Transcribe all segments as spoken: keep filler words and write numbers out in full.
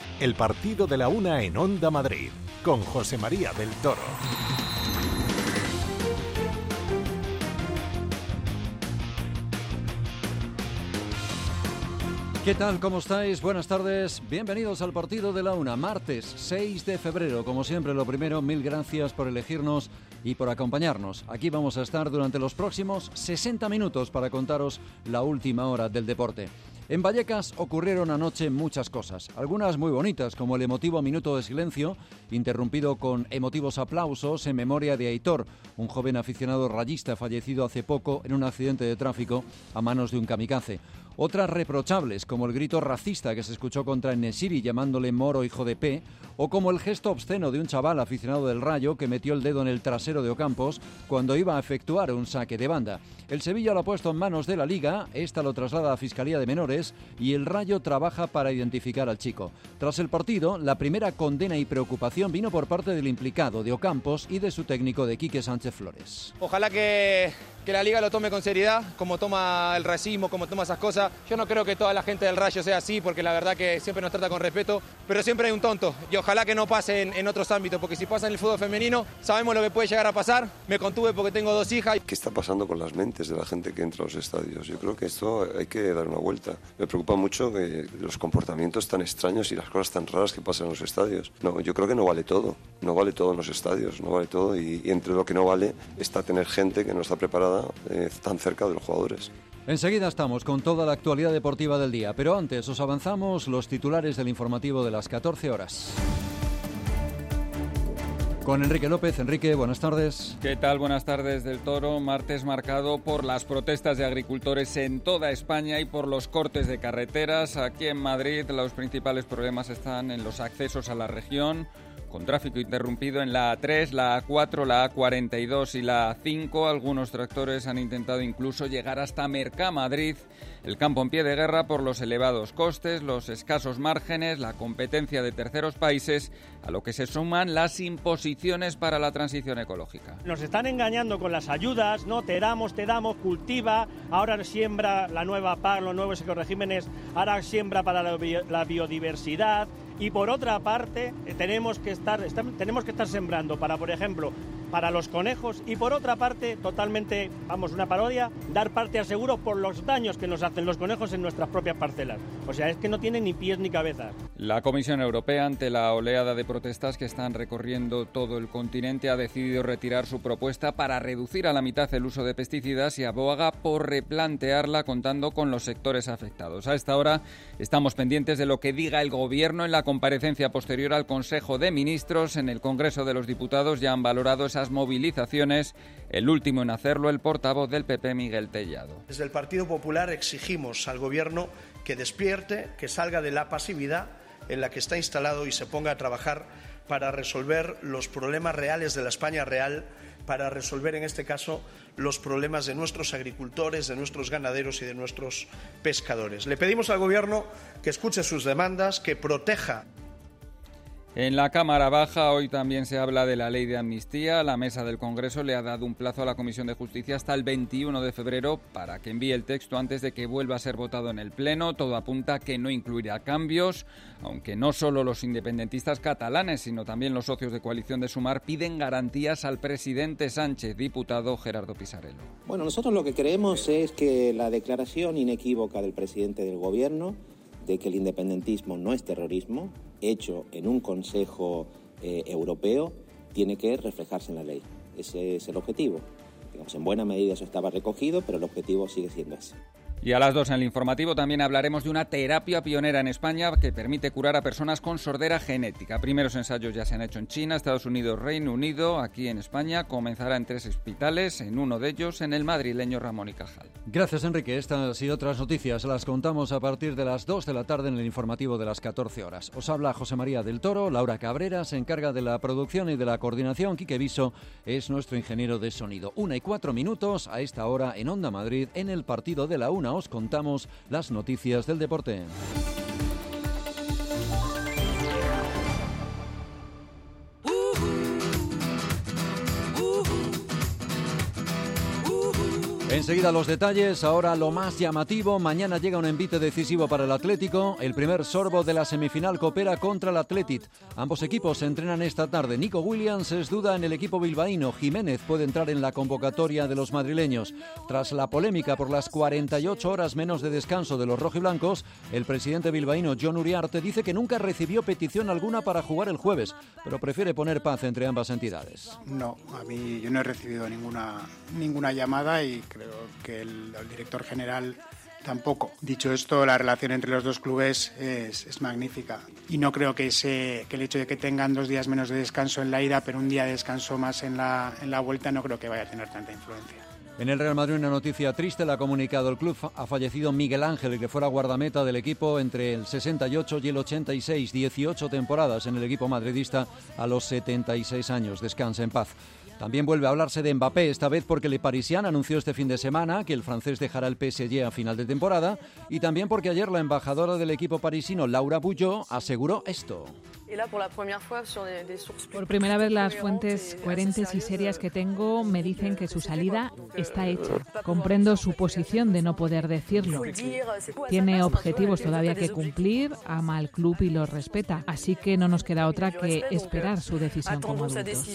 el partido de la una en Onda Madrid, con José María del Toro. ¿Qué tal? ¿Cómo estáis? Buenas tardes. Bienvenidos al partido de la una, martes seis de febrero. Como siempre, lo primero, mil gracias por elegirnos y por acompañarnos. Aquí vamos a estar durante los próximos sesenta minutos para contaros la última hora del deporte. En Vallecas ocurrieron anoche muchas cosas, algunas muy bonitas, como el emotivo minuto de silencio, interrumpido con emotivos aplausos en memoria de Aitor, un joven aficionado rayista fallecido hace poco en un accidente de tráfico a manos de un kamikaze. Otras reprochables, como el grito racista que se escuchó contra En-Nesyri llamándole moro hijo de P, o como el gesto obsceno de un chaval aficionado del Rayo que metió el dedo en el trasero de Ocampos cuando iba a efectuar un saque de banda. El Sevilla lo ha puesto en manos de la Liga, esta lo traslada a Fiscalía de Menores y el Rayo trabaja para identificar al chico. Tras el partido, la primera condena y preocupación vino por parte del implicado, de Ocampos, y de su técnico, de Quique Sánchez Flores. Ojalá que, que la Liga lo tome con seriedad, como toma el racismo, como toma esas cosas. Yo no creo que toda la gente del Rayo sea así, porque la verdad que siempre nos trata con respeto, pero siempre hay un tonto, y ojalá que no pase en, en otros ámbitos, porque si pasa en el fútbol femenino, sabemos lo que puede llegar a pasar. Me contuve porque tengo dos hijas. ¿Qué está pasando con las mentes de la gente que entra a los estadios? Yo creo que esto hay que dar una vuelta. Me preocupa mucho que los comportamientos tan extraños y las cosas tan raras que pasan en los estadios. No, yo creo que no vale todo, no vale todo en los estadios, no vale todo, y, y entre lo que no vale está tener gente que no está preparada eh, tan cerca de los jugadores. Enseguida estamos con toda la actualidad deportiva del día, pero antes os avanzamos los titulares del informativo de las catorce horas. Con Enrique López. Enrique, buenas tardes. ¿Qué tal? Buenas tardes del Toro. Martes marcado por las protestas de agricultores en toda España y por los cortes de carreteras. Aquí en Madrid los principales problemas están en los accesos a la región, con tráfico interrumpido en la A tres, la A cuatro, la A cuarenta y dos y la A cinco. Algunos tractores han intentado incluso llegar hasta Mercamadrid, el campo en pie de guerra por los elevados costes, los escasos márgenes, la competencia de terceros países, a lo que se suman las imposiciones para la transición ecológica. Nos están engañando con las ayudas, no te damos, te damos, cultiva, ahora siembra la nueva P A C, los nuevos ecoregímenes, ahora siembra para la, bio, la biodiversidad. Y por otra parte, tenemos que estar, estar, tenemos que estar sembrando para, por ejemplo, para los conejos, y por otra parte, totalmente, vamos, una parodia, dar parte al seguro por los daños que nos hacen los conejos en nuestras propias parcelas. O sea, es que no tienen ni pies ni cabezas. La Comisión Europea, ante la oleada de protestas que están recorriendo todo el continente, ha decidido retirar su propuesta para reducir a la mitad el uso de pesticidas y aboga por replantearla contando con los sectores afectados. A esta hora estamos pendientes de lo que diga el Gobierno en la comparecencia posterior al Consejo de Ministros. En el Congreso de los Diputados ya han valorado esas movilizaciones, el último en hacerlo el portavoz del P P, Miguel Tellado. Desde el Partido Popular exigimos al Gobierno que despierte, que salga de la pasividad en la que está instalado y se ponga a trabajar para resolver los problemas reales de la España real, para resolver en este caso los problemas de nuestros agricultores, de nuestros ganaderos y de nuestros pescadores. Le pedimos al Gobierno que escuche sus demandas, que proteja. En la Cámara Baja hoy también se habla de la ley de amnistía. La mesa del Congreso le ha dado un plazo a la Comisión de Justicia hasta el veintiuno de febrero para que envíe el texto antes de que vuelva a ser votado en el Pleno. Todo apunta a que no incluirá cambios, aunque no solo los independentistas catalanes, sino también los socios de coalición de Sumar piden garantías al presidente Sánchez. Diputado Gerardo Pisarello. Bueno, nosotros lo que creemos es que la declaración inequívoca del presidente del Gobierno de que el independentismo no es terrorismo, hecho en un Consejo eh, Europeo, tiene que reflejarse en la ley. Ese es el objetivo. Digamos, en buena medida eso estaba recogido, pero el objetivo sigue siendo ese. Y a las dos en el informativo también hablaremos de una terapia pionera en España que permite curar a personas con sordera genética. Primeros ensayos ya se han hecho en China, Estados Unidos, Reino Unido. Aquí en España comenzará en tres hospitales, en uno de ellos en el madrileño Ramón y Cajal. Gracias, Enrique. Estas y otras noticias las contamos a partir de las dos de la tarde en el informativo de las catorce horas. Os habla José María del Toro, Laura Cabrera se encarga de la producción y de la coordinación. Quique Viso es nuestro ingeniero de sonido. Una y cuatro minutos a esta hora en Onda Madrid, en el partido de la una. Os contamos las noticias del deporte. Enseguida los detalles, ahora lo más llamativo, mañana llega un envite decisivo para el Atlético, el primer sorbo de la semifinal Copera contra el Athletic. Ambos equipos se entrenan esta tarde. Nico Williams es duda en el equipo bilbaíno, Jiménez puede entrar en la convocatoria de los madrileños. Tras la polémica por las cuarenta y ocho horas menos de descanso de los rojiblancos, el presidente bilbaíno Jon Uriarte dice que nunca recibió petición alguna para jugar el jueves, pero prefiere poner paz entre ambas entidades. No, a mí yo no he recibido ninguna, ninguna llamada y creo que el, el director general tampoco. Dicho esto, la relación entre los dos clubes es, es magnífica y no creo que, ese, que el hecho de que tengan dos días menos de descanso en la ida, pero un día de descanso más en la, en la vuelta, no creo que vaya a tener tanta influencia. En el Real Madrid una noticia triste, la ha comunicado el club. Ha fallecido Miguel Ángel, el que fuera guardameta del equipo entre el sesenta y ocho y el ochenta y seis, dieciocho temporadas en el equipo madridista a los setenta y seis años. Descanse en paz. También vuelve a hablarse de Mbappé, esta vez porque Le Parisien anunció este fin de semana que el francés dejará el P S G a final de temporada y también porque ayer la embajadora del equipo parisino, Laura Bouillot, aseguró esto. Por primera vez las fuentes coherentes y serias que tengo me dicen que su salida está hecha. Comprendo su posición de no poder decirlo. Tiene objetivos todavía que cumplir, ama al club y lo respeta. Así que no nos queda otra que esperar su decisión como adultos.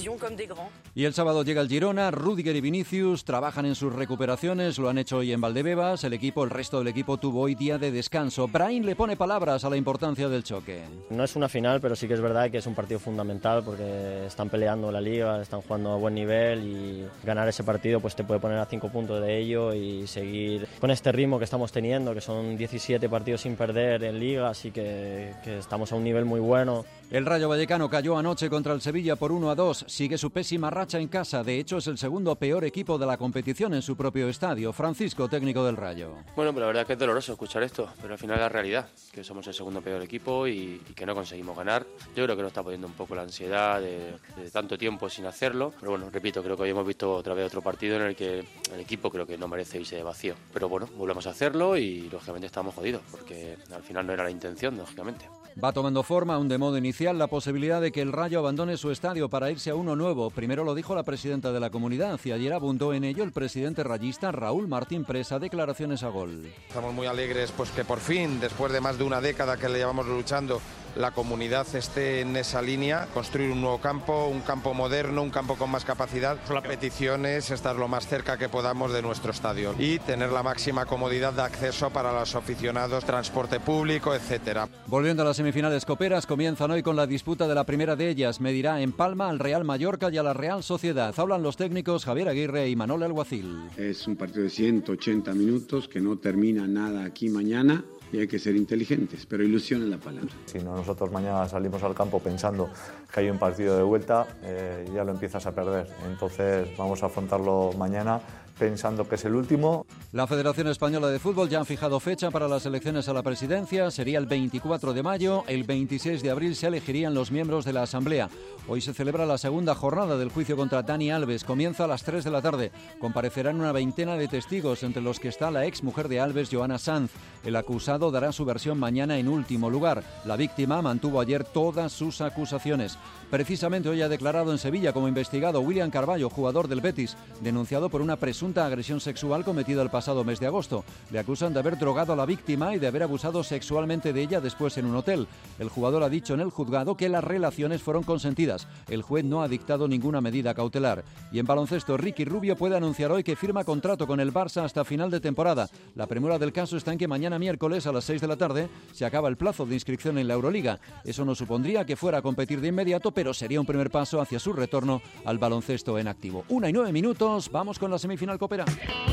Y el sábado llega el Girona, Rüdiger y Vinicius trabajan en sus recuperaciones, lo han hecho hoy en Valdebebas, el equipo, el resto del equipo tuvo hoy día de descanso. Brahim le pone palabras a la importancia del choque. No es una final, pero sí que es verdad que es un partido fundamental porque están peleando la liga, están jugando a buen nivel y ganar ese partido pues te puede poner a cinco puntos de ello y seguir con este ritmo que estamos teniendo, que son diecisiete partidos sin perder en liga, así que, que estamos a un nivel muy bueno. El Rayo Vallecano cayó anoche contra el Sevilla por uno a dos, sigue su pésima racha en casa, de hecho es el segundo peor equipo de la competición en su propio estadio. Francisco, técnico del Rayo. Bueno, pero la verdad es que es doloroso escuchar esto, pero al final es la realidad, que somos el segundo peor equipo y, y que no conseguimos ganar. Yo creo que nos está poniendo un poco la ansiedad de, de tanto tiempo sin hacerlo, pero bueno, repito, creo que hoy hemos visto otra vez otro partido en el que el equipo creo que no merece irse de vacío, pero bueno, volvemos a hacerlo y lógicamente estamos jodidos, porque al final no era la intención, lógicamente. Va tomando forma, aún de modo inicial, la posibilidad de que el Rayo abandone su estadio para irse a uno nuevo. Primero lo dijo la presidenta de la comunidad y ayer abundó en ello el presidente rayista Raúl Martín Presa. Declaraciones a Gol. Estamos muy alegres pues que por fin, después de más de una década que le llevamos luchando, la comunidad esté en esa línea, construir un nuevo campo, un campo moderno, un campo con más capacidad. La petición es estar lo más cerca que podamos de nuestro estadio y tener la máxima comodidad de acceso para los aficionados, transporte público, etcétera. Volviendo a las semifinales coperas, comienzan hoy con la disputa de la primera de ellas. Medirá en Palma al Real Mallorca y a la Real Sociedad. Hablan los técnicos Javier Aguirre y Manolo Alguacil. Es un partido de ciento ochenta minutos que no termina nada aquí mañana. Y hay que ser inteligentes, pero ilusión es la palabra. Si no, nosotros mañana salimos al campo pensando que hay un partido de vuelta, eh, ya lo empiezas a perder. Entonces vamos a afrontarlo mañana pensando que es el último. La Federación Española de Fútbol ya han fijado fecha para las elecciones a la presidencia. Sería el veinticuatro de mayo. El veintiséis de abril se elegirían los miembros de la Asamblea. Hoy se celebra la segunda jornada del juicio contra Dani Alves. Comienza a las tres de la tarde. Comparecerán una veintena de testigos, entre los que está la ex mujer de Alves, Joana Sanz. El acusado dará su versión mañana en último lugar. La víctima mantuvo ayer todas sus acusaciones. Precisamente hoy ha declarado en Sevilla como investigado William Carballo, jugador del Betis, denunciado por una presunta agresión sexual cometida el pasado mes de agosto. Le acusan de haber drogado a la víctima y de haber abusado sexualmente de ella después en un hotel. El jugador ha dicho en el juzgado que las relaciones fueron consentidas. El juez no ha dictado ninguna medida cautelar. Y en baloncesto, Ricky Rubio puede anunciar hoy que firma contrato con el Barça hasta final de temporada. La premura del caso está en que mañana miércoles a las seis de la tarde se acaba el plazo de inscripción en la Euroliga. Eso no supondría que fuera a competir de inmediato, pero sería un primer paso hacia su retorno al baloncesto en activo. Una y nueve minutos, vamos con la semifinal Copera.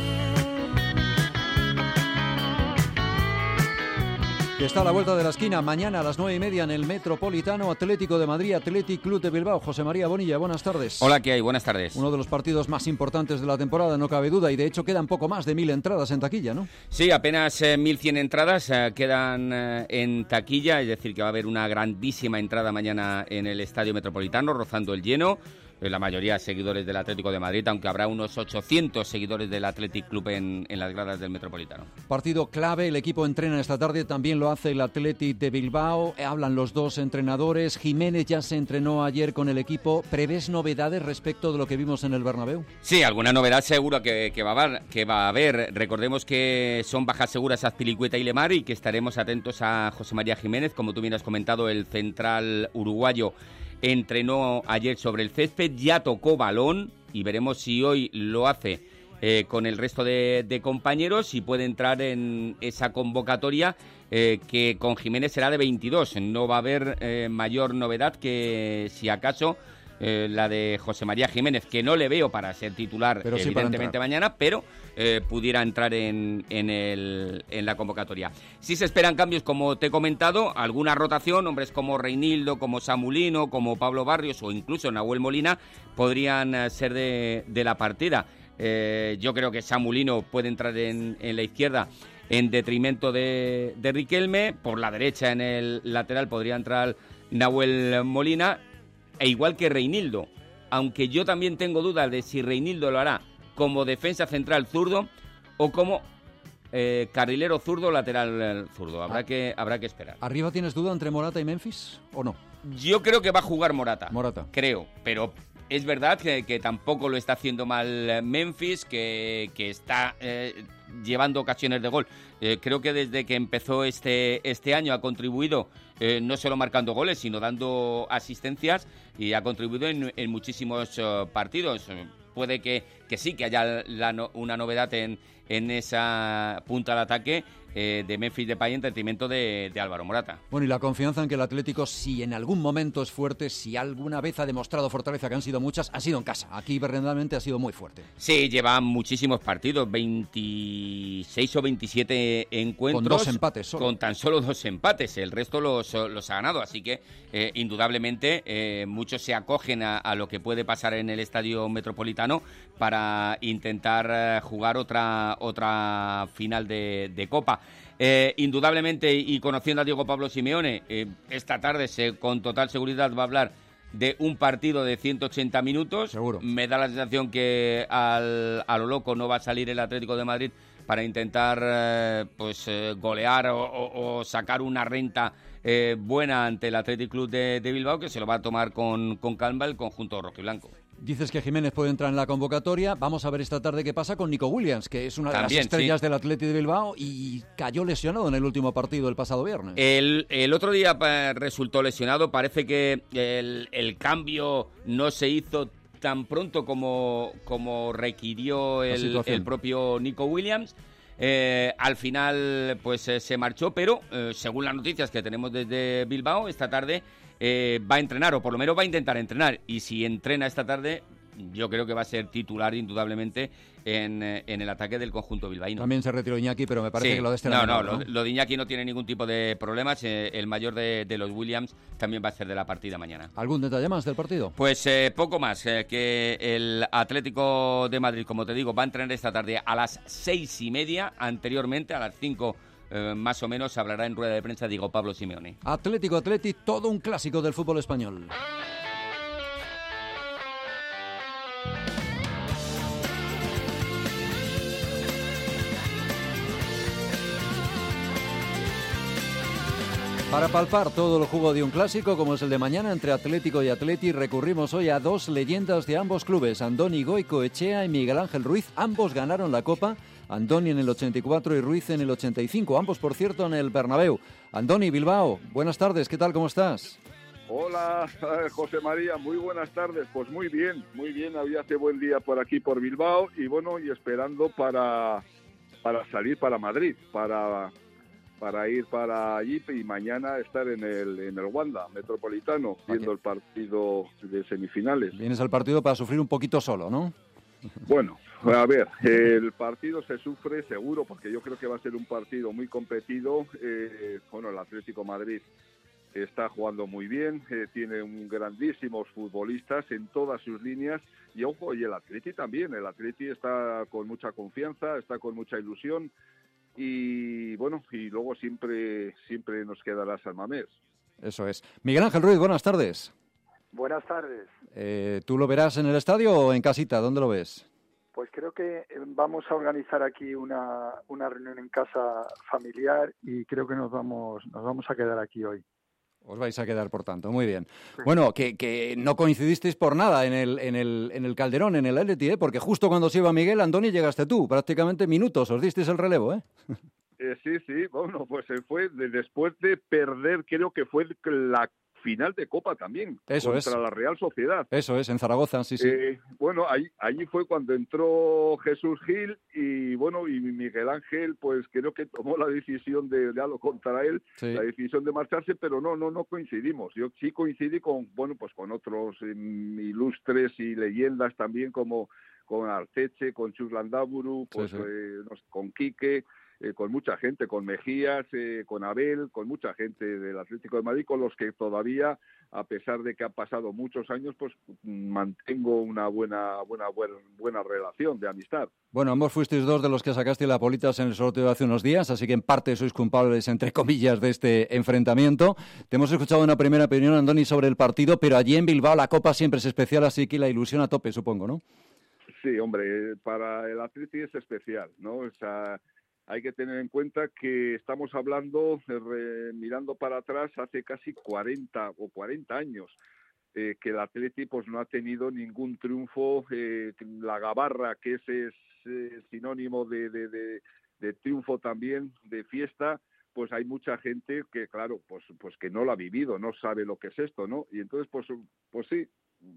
Que está a la vuelta de la esquina, mañana a las nueve y media en el Metropolitano, Atlético de Madrid, Athletic Club de Bilbao. José María Bonilla, buenas tardes. Hola, ¿qué hay? Buenas tardes. Uno de los partidos más importantes de la temporada, no cabe duda, y de hecho quedan poco más de mil entradas en taquilla, ¿no? Sí, apenas eh, mil cien entradas eh, quedan eh, en taquilla, es decir, que va a haber una grandísima entrada mañana en el Estadio Metropolitano, rozando el lleno. eh, la mayoría seguidores del Atlético de Madrid, aunque habrá unos ochocientos seguidores del Athletic Club en, en las gradas del Metropolitano. Partido clave, el equipo entrena esta tarde, también lo hace el Athletic de Bilbao, hablan los dos entrenadores. Jiménez ya se entrenó ayer con el equipo. ¿Prevés novedades respecto de lo que vimos en el Bernabéu? Sí, alguna novedad seguro que, que, va a haber, que va a haber. Recordemos que son bajas seguras Azpilicueta y Lemar y que estaremos atentos a José María Jiménez. Como tú bien has comentado, el central uruguayo entrenó ayer sobre el césped, ya tocó balón y veremos si hoy lo hace eh, con el resto de, de compañeros y puede entrar en esa convocatoria eh, que con Jiménez será de veintidós. No va a haber eh, mayor novedad que si acaso eh, la de José María Jiménez, que no le veo para ser titular pero sí evidentemente mañana, pero eh, pudiera entrar en, en, el, en la convocatoria. Sí se esperan cambios, como te he comentado, alguna rotación, hombres como Reinildo, como Samulino, como Pablo Barrios o incluso Nahuel Molina podrían ser de, de la partida. Eh, yo creo que Samulino puede entrar en, en la izquierda en detrimento de, de Riquelme. Por la derecha, en el lateral, podría entrar Nahuel Molina, e igual que Reinildo, aunque yo también tengo dudas de si Reinildo lo hará como defensa central zurdo o como eh, carrilero zurdo o lateral zurdo. Habrá, ah. que, habrá que esperar. ¿Arriba tienes duda entre Morata y Memphis o no? Yo creo que va a jugar Morata. Morata. Creo, pero es verdad que, que tampoco lo está haciendo mal Memphis, que, que está eh, llevando ocasiones de gol. Eh, creo que desde que empezó este, este año ha contribuido eh, no solo marcando goles, sino dando asistencias y ha contribuido en, en muchísimos uh, partidos. Puede que, que sí, que haya la no, una novedad en, en esa punta de ataque eh, de Memphis Depay en detrimento de, de Álvaro Morata. Bueno, y la confianza en que el Atlético, si en algún momento es fuerte, si alguna vez ha demostrado fortaleza, que han sido muchas, ha sido en casa. Aquí verdaderamente ha sido muy fuerte. Sí, lleva muchísimos partidos, veintiséis o veintisiete encuentros. Con dos empates solo. Con tan solo dos empates, el resto los, los ha ganado, así que eh, indudablemente eh, muchos se acogen a, a lo que puede pasar en el Estadio Metropolitano para intentar eh, jugar otra, otra final de, de Copa. Eh, indudablemente, y conociendo a Diego Pablo Simeone, eh, esta tarde se, con total seguridad va a hablar de un partido de ciento ochenta minutos. Seguro. Me da la sensación que al, a lo loco no va a salir el Atlético de Madrid para intentar eh, pues eh, golear o, o, o sacar una renta eh, buena ante el Athletic Club de, de Bilbao, que se lo va a tomar con, con calma el conjunto rojiblanco. Dices que Jiménez puede entrar en la convocatoria. Vamos a ver esta tarde qué pasa con Nico Williams, que es una También, de las estrellas sí. del Athletic de Bilbao y cayó lesionado en el último partido el pasado viernes. El, el otro día eh, resultó lesionado. Parece que el, el cambio no se hizo tan pronto como, como requirió el, el propio Nico Williams. Eh, al final pues eh, se marchó, pero eh, según las noticias que tenemos desde Bilbao, esta tarde eh, va a entrenar, o por lo menos va a intentar entrenar, y si entrena esta tarde yo creo que va a ser titular indudablemente en, en el ataque del conjunto bilbaíno. También se retiró Iñaki, pero me parece sí. que lo de este no, no, no, ¿no? Lo, lo de Iñaki no tiene ningún tipo de problemas. Eh, el mayor de, de los Williams también va a ser de la partida mañana. ¿Algún detalle más del partido? Pues eh, poco más, eh, que el Atlético de Madrid, como te digo, va a entrenar esta tarde a las seis y media. Anteriormente, a las cinco eh, más o menos, hablará en rueda de prensa Diego Pablo Simeone. Atlético Atleti, todo un clásico del fútbol español. Para palpar todo el jugo de un clásico como es el de mañana entre Atlético y Atleti, recurrimos hoy a dos leyendas de ambos clubes, Andoni Goicoechea y Miguel Ángel Ruiz. Ambos ganaron la Copa, Andoni en el ochenta y cuatro y Ruiz en el ochenta y cinco, ambos por cierto en el Bernabéu. Andoni, Bilbao, buenas tardes, ¿qué tal, cómo estás? Hola, José María, muy buenas tardes. Pues muy bien, muy bien, había hace buen día por aquí por Bilbao y bueno, y esperando para, para salir para Madrid, para... para ir para allí y mañana estar en el en el Wanda Metropolitano viendo el partido de semifinales. Vienes al partido para sufrir un poquito solo, ¿no? Bueno, a ver, el partido se sufre seguro porque yo creo que va a ser un partido muy competido. Eh, bueno, el Atlético Madrid está jugando muy bien, eh, tiene un grandísimos futbolistas en todas sus líneas y ojo, y el Atleti también, el Atleti está con mucha confianza, está con mucha ilusión. Y bueno, y luego siempre siempre nos quedará San Mamés. Eso es. Miguel Ángel Ruiz, buenas tardes. Buenas tardes. Eh, ¿Tú lo verás en el estadio o en casita? ¿Dónde lo ves? Pues creo que vamos a organizar aquí una, una reunión en casa familiar y creo que nos vamos nos vamos a quedar aquí hoy. Os vais a quedar, por tanto. Muy bien. Sí. Bueno, que, que no coincidisteis por nada en el, en el, en el Calderón, en el Atleti, ¿eh? Porque justo cuando se iba Miguel, Andoni, llegaste tú. Prácticamente minutos, os disteis el relevo, ¿eh? eh sí, sí. Bueno, pues fue de, después de perder, creo que fue la final de Copa también, Eso contra es. la Real Sociedad. Eso es, en Zaragoza, sí, sí. Eh, bueno, ahí, allí fue cuando entró Jesús Gil y bueno, y Miguel Ángel, pues creo que tomó la decisión de, ya lo contra él, sí. la decisión de marcharse, pero no, no, no coincidimos. Yo sí coincidí con, bueno, pues con otros eh, ilustres y leyendas también, como con Arteche, con Chus Landaburu, pues sí, sí. Eh, con Quique, Eh, con mucha gente, con Mejías, eh, con Abel, con mucha gente del Atlético de Madrid, con los que todavía, a pesar de que han pasado muchos años, pues mantengo una buena buena buena, buena relación de amistad. Bueno, ambos fuisteis dos de los que sacaste la Politas en el sorteo de hace unos días, así que en parte sois culpables, entre comillas, de este enfrentamiento. Te hemos escuchado una primera opinión, Andoni, sobre el partido, pero allí en Bilbao la Copa siempre es especial, así que la ilusión a tope, supongo, ¿no? Sí, hombre, para el Atleti es especial, ¿no? O sea, hay que tener en cuenta que estamos hablando, eh, mirando para atrás, hace casi cuarenta o cuarenta años, eh, que el Atleti pues no ha tenido ningún triunfo. Eh, la gabarra, que es, es eh, sinónimo de, de, de, de triunfo también, de fiesta, pues hay mucha gente que, claro, pues, pues que no lo ha vivido, no sabe lo que es esto, ¿no? Y entonces, pues, pues sí,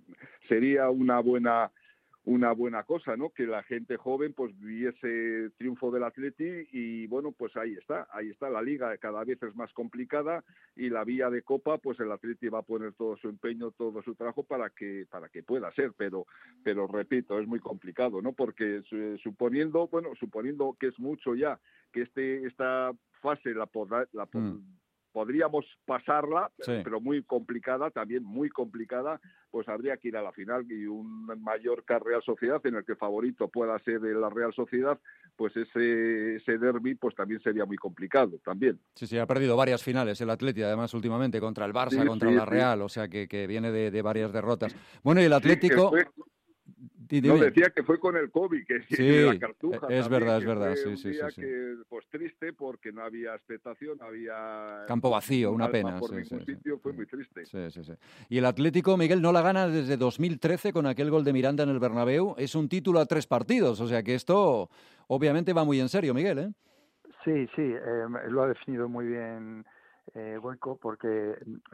sería una buena... una buena cosa, ¿no? Que la gente joven pues viese triunfo del Atleti y bueno, pues ahí está, ahí está la liga, cada vez es más complicada y la vía de Copa, pues el Atleti va a poner todo su empeño, todo su trabajo para que para que pueda ser, pero pero repito, es muy complicado, ¿no? Porque suponiendo, bueno, suponiendo que es mucho ya, que este esta fase la podrá la mm. podríamos pasarla, sí, pero muy complicada, también muy complicada, pues habría que ir a la final y un Mallorca Real Sociedad en el que favorito pueda ser la Real Sociedad, pues ese ese derbi pues también sería muy complicado también. Sí, sí, ha perdido varias finales el Atleti, además últimamente contra el Barça, sí, contra sí, la Real, sí. O sea que, que viene de, de varias derrotas. Bueno, y el Atlético... Sí, No, decía que fue con el COVID, que sí, la Cartuja. Es también, verdad, es verdad. Sí, un sí, día sí, sí. Que, pues triste porque no había expectación, había... Campo vacío, una pena. Por sí, ningún sí, sitio, sí. Fue muy triste. Sí, sí, sí. Y el Atlético, Miguel, no la gana desde dos mil trece con aquel gol de Miranda en el Bernabéu. Es un título a tres partidos, o sea que esto obviamente va muy en serio, Miguel, ¿eh? Sí, sí, eh, lo ha definido muy bien eh, Goico, porque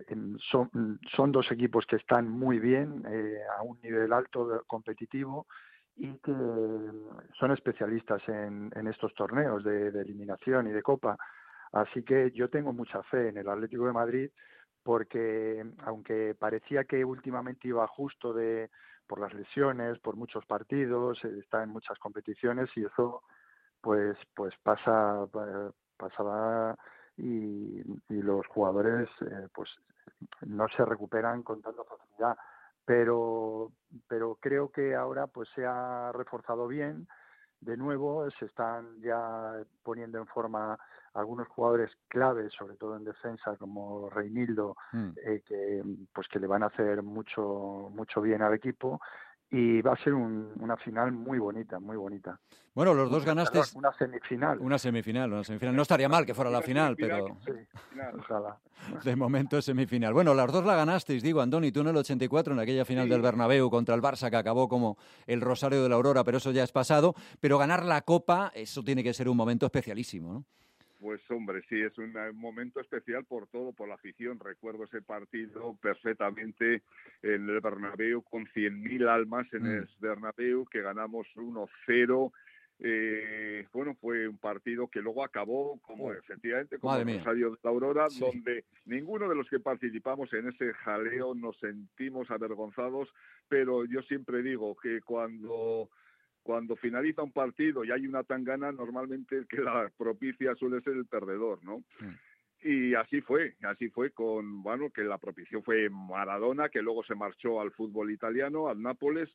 son, son dos equipos que están muy bien, eh, a un nivel alto competitivo, y que son especialistas en, en estos torneos de, de eliminación y de Copa. Así que yo tengo mucha fe en el Atlético de Madrid, porque aunque parecía que últimamente iba justo de por las lesiones, por muchos partidos, está en muchas competiciones y eso pues pues pasa pasaba y, y los jugadores eh, pues no se recuperan con tanta facilidad. Pero, pero creo que ahora pues se ha reforzado bien. De nuevo se están ya poniendo en forma algunos jugadores claves, sobre todo en defensa, como Reinildo, mm. eh, que pues que le van a hacer mucho mucho bien al equipo. Y va a ser un, una final muy bonita, muy bonita. Bueno, los dos ganaste... Una semifinal. Una semifinal, una semifinal. No estaría mal que fuera la final, pero... Sí, ojalá. De momento es semifinal. Bueno, las dos la ganasteis, digo, Andoni, tú en el ochenta y cuatro, en aquella final sí. del Bernabéu contra el Barça, que acabó como el Rosario de la Aurora, pero eso ya es pasado. Pero ganar la Copa, eso tiene que ser un momento especialísimo, ¿no? Pues hombre, sí, es un momento especial por todo, por la afición. Recuerdo ese partido perfectamente en el Bernabéu con cien mil almas en mm. el Bernabéu, que ganamos uno cero. Eh, bueno, fue un partido que luego acabó como oh. efectivamente como el Rosario de la Aurora, sí. donde ninguno de los que participamos en ese jaleo nos sentimos avergonzados, pero yo siempre digo que cuando... Cuando finaliza un partido y hay una tangana, normalmente el que la propicia suele ser el perdedor, ¿no? Sí. Y así fue, así fue con, bueno, que la propició fue Maradona, que luego se marchó al fútbol italiano, al Nápoles,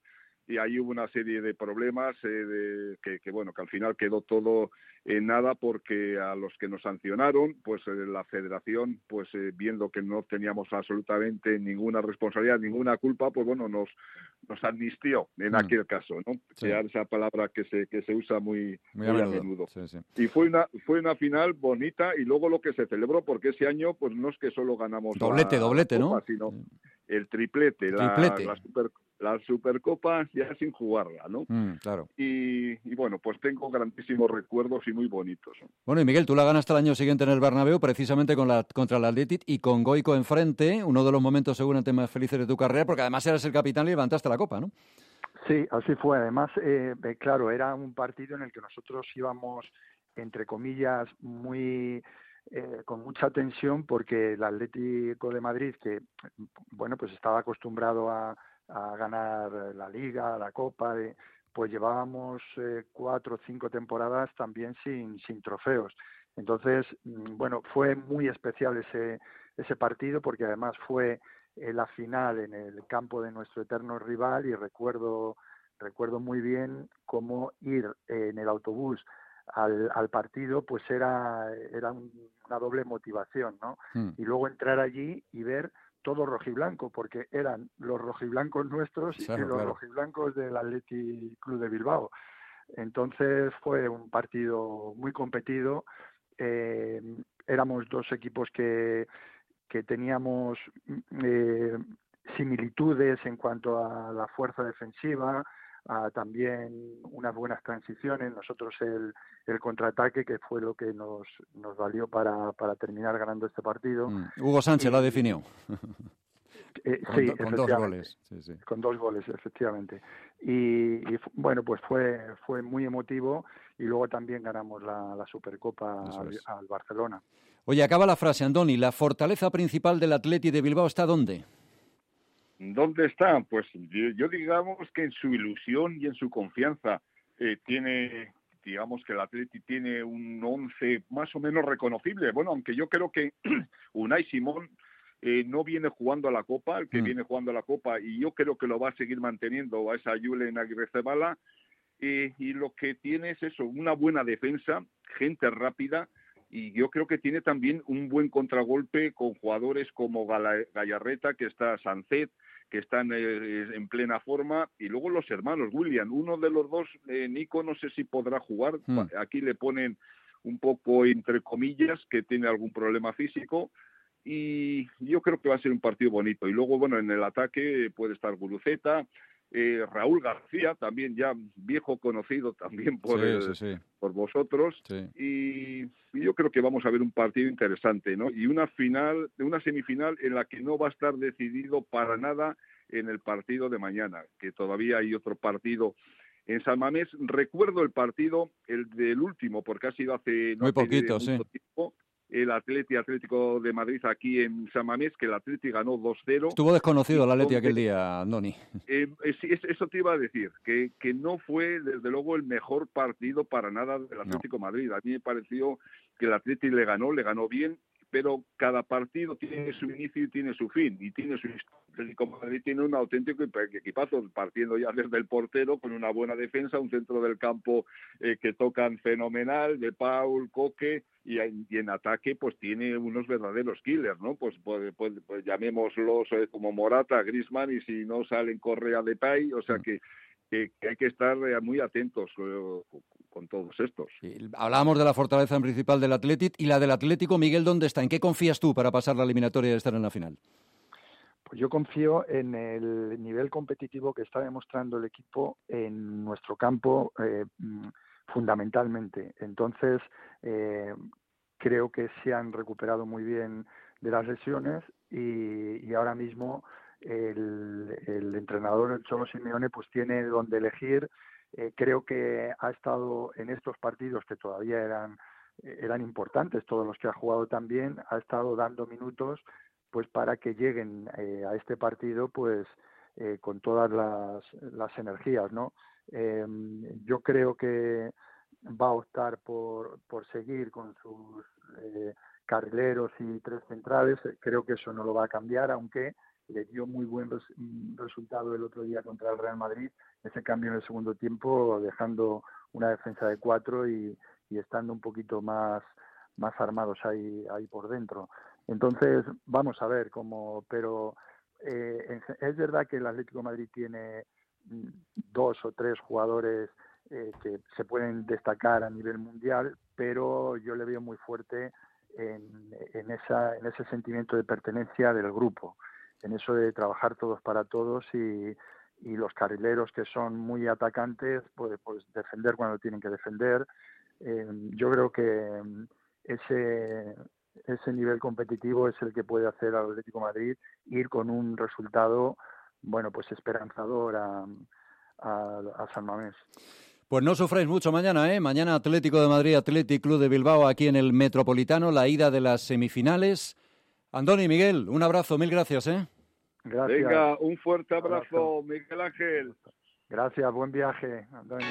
y ahí hubo una serie de problemas eh, de, que, que, bueno, que al final quedó todo en nada porque a los que nos sancionaron, pues eh, la federación, pues eh, viendo que no teníamos absolutamente ninguna responsabilidad, ninguna culpa, pues bueno, nos nos amnistió en mm. aquel caso, ¿no? Sí. Que esa palabra que se que se usa muy, muy, muy a menudo. A menudo. Sí, sí. Y fue una fue una final bonita y luego lo que se celebró, porque ese año pues no es que solo ganamos doblete, la, doblete, la Copa, ¿no? Sino el triplete, triplete. La, la super la Supercopa ya sin jugarla, ¿no? Mm, claro. Y, y bueno, pues tengo grandísimos recuerdos y muy bonitos, ¿no? Bueno, y Miguel, tú la ganaste el año siguiente en el Bernabéu, precisamente con la, contra el Athletic y con Goico enfrente, uno de los momentos seguramente más felices de tu carrera, porque además eras el capitán y levantaste la copa, ¿no? Sí, así fue. Además, eh, claro, era un partido en el que nosotros íbamos, entre comillas, muy... Eh, con mucha tensión, porque el Atlético de Madrid, que bueno, pues estaba acostumbrado a, a ganar la Liga, la Copa, de, pues llevábamos eh, cuatro o cinco temporadas también sin, sin trofeos. Entonces, bueno, fue muy especial ese, ese partido, porque además fue eh, la final en el campo de nuestro eterno rival, y recuerdo, recuerdo muy bien cómo ir eh, en el autobús Al, al partido, pues era, era un, una doble motivación, ¿no? Mm. Y luego entrar allí y ver todo rojiblanco, porque eran los rojiblancos nuestros claro, y los claro. rojiblancos del Athletic Club de Bilbao. Entonces fue un partido muy competido. Eh, éramos dos equipos que, que teníamos eh, similitudes en cuanto a la fuerza defensiva, a también unas buenas transiciones, nosotros el, el contraataque, que fue lo que nos, nos valió para, para terminar ganando este partido. Mm. Hugo Sánchez y, la definió. Eh, con, sí, con dos goles. Sí, sí. Con dos goles, efectivamente. Y, y bueno, pues fue, fue muy emotivo, y luego también ganamos la, la Supercopa al, al Barcelona. Oye, acaba la frase, Andoni, ¿la fortaleza principal del Athletic de Bilbao está dónde? ¿Dónde está? Pues yo, yo digamos que en su ilusión y en su confianza. Eh, tiene, digamos que el Athletic tiene un once más o menos reconocible. Bueno, aunque yo creo que Unai Simón eh, no viene jugando a la Copa, el que mm. viene jugando a la Copa, y yo creo que lo va a seguir manteniendo a esa Julen Aguirrezabala. Eh, y lo que tiene es eso, una buena defensa, gente rápida, y yo creo que tiene también un buen contragolpe con jugadores como Gala, Gallarreta, que está Sancet, que están eh, en plena forma, y luego los hermanos William, uno de los dos, eh, Nico, no sé si podrá jugar, mm. aquí le ponen un poco entre comillas que tiene algún problema físico, y yo creo que va a ser un partido bonito. Y luego, bueno, en el ataque puede estar Guruceta, eh, Raúl García, también ya viejo conocido también por, sí, el, sí, sí. por vosotros, sí. y, y yo creo que vamos a ver un partido interesante, ¿no? Y una final, una semifinal en la que no va a estar decidido para nada en el partido de mañana, que todavía hay otro partido en San Mamés. Recuerdo el partido, el del último, porque ha sido hace no muy poquito, sí. mucho tiempo, el Atleti Atlético de Madrid aquí en San Mamés, que el Atleti ganó dos cero. Estuvo desconocido el Atleti aquel día, Andoni. Eh, es, eso te iba a decir, que, que no fue desde luego el mejor partido para nada del Atlético no. Madrid. A mí me pareció que el Atleti le ganó, le ganó bien, pero cada partido tiene su inicio y tiene su fin, y tiene su historia. El Atlético de Madrid tiene un auténtico equipazo, partiendo ya desde el portero, con una buena defensa, un centro del campo eh, que tocan fenomenal, de Paul, Coque, y en, y en ataque pues tiene unos verdaderos killers, ¿no? Pues, pues, pues, pues llamémoslos eh, como Morata, Griezmann, y si no salen Correa, Depay, o sea que, que, que hay que estar eh, muy atentos eh, con todos estos. Sí, hablábamos de la fortaleza principal del Athletic, y la del Atlético. Miguel, ¿dónde está? ¿En qué confías tú para pasar la eliminatoria y estar en la final? Pues yo confío en el nivel competitivo que está demostrando el equipo en nuestro campo, eh, fundamentalmente. Entonces, eh, creo que se han recuperado muy bien de las lesiones, y, y ahora mismo el, el entrenador, el Cholo Simeone, pues tiene donde elegir. Eh, creo que ha estado en estos partidos que todavía eran, eran importantes, todos los que ha jugado también, ha estado dando minutos pues para que lleguen eh, a este partido pues eh, con todas las, las energías, ¿no? Eh, yo creo que va a optar por, por seguir con sus eh, carrileros y tres centrales. Creo que eso no lo va a cambiar, aunque le dio muy buen res, resultado el otro día contra el Real Madrid, ese cambio en el segundo tiempo, dejando una defensa de cuatro y, y estando un poquito más, más armados ahí, ahí por dentro. Entonces, vamos a ver cómo, pero eh, es verdad que el Atlético de Madrid tiene dos o tres jugadores eh, que se pueden destacar a nivel mundial, pero yo le veo muy fuerte en, en, esa, en ese sentimiento de pertenencia del grupo, en eso de trabajar todos para todos y, y los carrileros que son muy atacantes, pues, pues defender cuando tienen que defender. Eh, yo creo que ese, ese nivel competitivo es el que puede hacer al Atlético de Madrid ir con un resultado, bueno, pues esperanzador a, a, a San Mamés. Pues no sufráis mucho mañana, ¿eh? Mañana Atlético de Madrid, Athletic Club de Bilbao aquí en el Metropolitano, la ida de las semifinales. Andoni, Miguel, un abrazo, mil gracias, ¿eh? Gracias. Venga, un fuerte abrazo, abrazo. Miguel Ángel. Gracias, buen viaje, Andoni.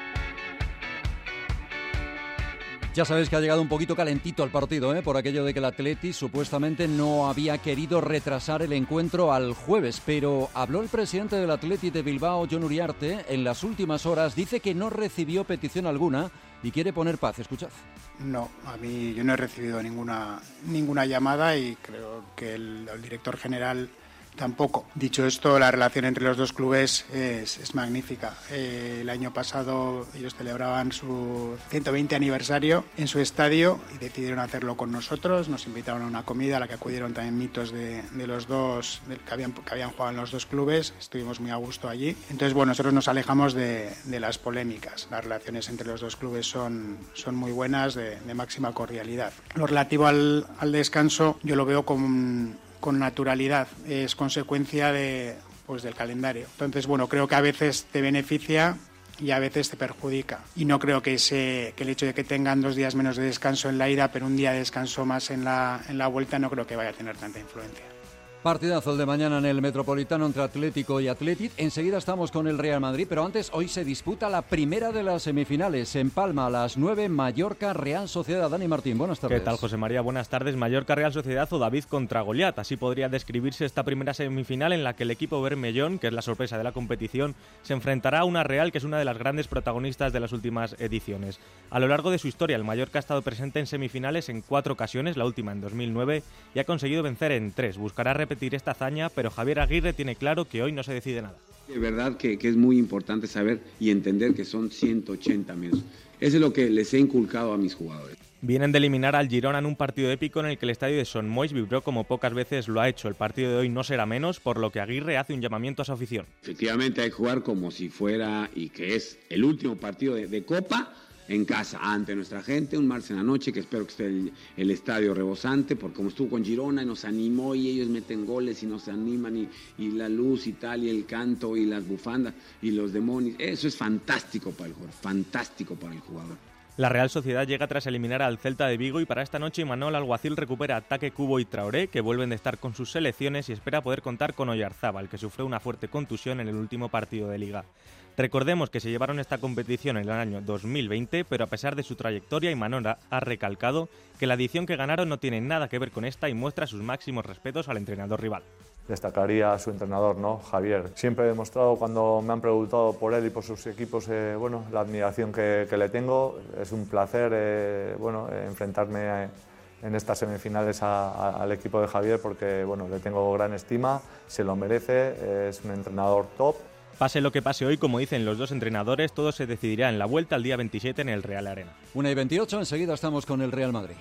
Ya sabéis que ha llegado un poquito calentito al partido, ¿eh? Por aquello de que el Athletic supuestamente no había querido retrasar el encuentro al jueves, pero habló el presidente del Athletic de Bilbao, Jon Uriarte, en las últimas horas, dice que no recibió petición alguna y quiere poner paz. Escuchad. No, a mí yo no he recibido ninguna, ninguna llamada y creo que el, el director general tampoco. Dicho esto, la relación entre los dos clubes es, es magnífica. Eh, el año pasado ellos celebraban su ciento veinte aniversario en su estadio y decidieron hacerlo con nosotros. Nos invitaron a una comida a la que acudieron también mitos de, de los dos, de, que, habían, que habían jugado en los dos clubes. Estuvimos muy a gusto allí. Entonces, bueno, nosotros nos alejamos de, de las polémicas. Las relaciones entre los dos clubes son, son muy buenas, de, de máxima cordialidad. Lo relativo al, al descanso, yo lo veo como con naturalidad, es consecuencia de, pues, del calendario. Entonces, bueno, creo que a veces te beneficia y a veces te perjudica. Y no creo que, ese, que el hecho de que tengan dos días menos de descanso en la ida, pero un día de descanso más en la, en la vuelta, no creo que vaya a tener tanta influencia. Partidazo el de mañana en el Metropolitano entre Atlético y Athletic. Enseguida estamos con el Real Madrid, pero antes hoy se disputa la primera de las semifinales. En Palma a las nueve, Mallorca, Real Sociedad. Dani Martín, buenas tardes. ¿Qué tal, José María? Buenas tardes. Mallorca, Real Sociedad o David contra Goliat. Así podría describirse esta primera semifinal en la que el equipo bermellón, que es la sorpresa de la competición, se enfrentará a una Real que es una de las grandes protagonistas de las últimas ediciones. A lo largo de su historia, el Mallorca ha estado presente en semifinales en cuatro ocasiones, la última en dos mil nueve, y ha conseguido vencer en tres. Buscará repetir esta hazaña, pero Javier Aguirre tiene claro que hoy no se decide nada. De verdad que, que es muy importante saber y entender que son ciento ochenta menos. Eso es lo que les he inculcado a mis jugadores. Vienen de eliminar al Girona en un partido épico en el que el estadio de Son Moix vibró como pocas veces lo ha hecho. El partido de hoy no será menos, por lo que Aguirre hace un llamamiento a su afición. Efectivamente hay que jugar como si fuera, y que es el último partido de, de Copa, en casa, ante nuestra gente, un martes en la noche, que espero que esté el, el estadio rebosante, porque como estuvo con Girona y nos animó y ellos meten goles y nos animan y, y la luz y tal, y el canto y las bufandas y los demonios, eso es fantástico para el jugador, fantástico para el jugador. La Real Sociedad llega tras eliminar al Celta de Vigo y para esta noche Imanol Alguacil recupera a Taque, Cubo y Traoré, que vuelven de estar con sus selecciones y espera poder contar con Oyarzábal, que sufrió una fuerte contusión en el último partido de Liga. Recordemos que se llevaron esta competición en el año dos mil veinte, pero a pesar de su trayectoria, Imanol ha recalcado que la edición que ganaron no tiene nada que ver con esta y muestra sus máximos respetos al entrenador rival. Destacaría a su entrenador, ¿no? Javier. Siempre he demostrado cuando me han preguntado por él y por sus equipos, eh, bueno, la admiración que, que le tengo. Es un placer, eh, bueno, enfrentarme a, en estas semifinales a, a, al equipo de Javier porque, bueno, le tengo gran estima, se lo merece, es un entrenador top. Pase lo que pase hoy, como dicen los dos entrenadores, todo se decidirá en la vuelta al día veintisiete en el Real Arena. una y veintiocho, enseguida estamos con el Real Madrid.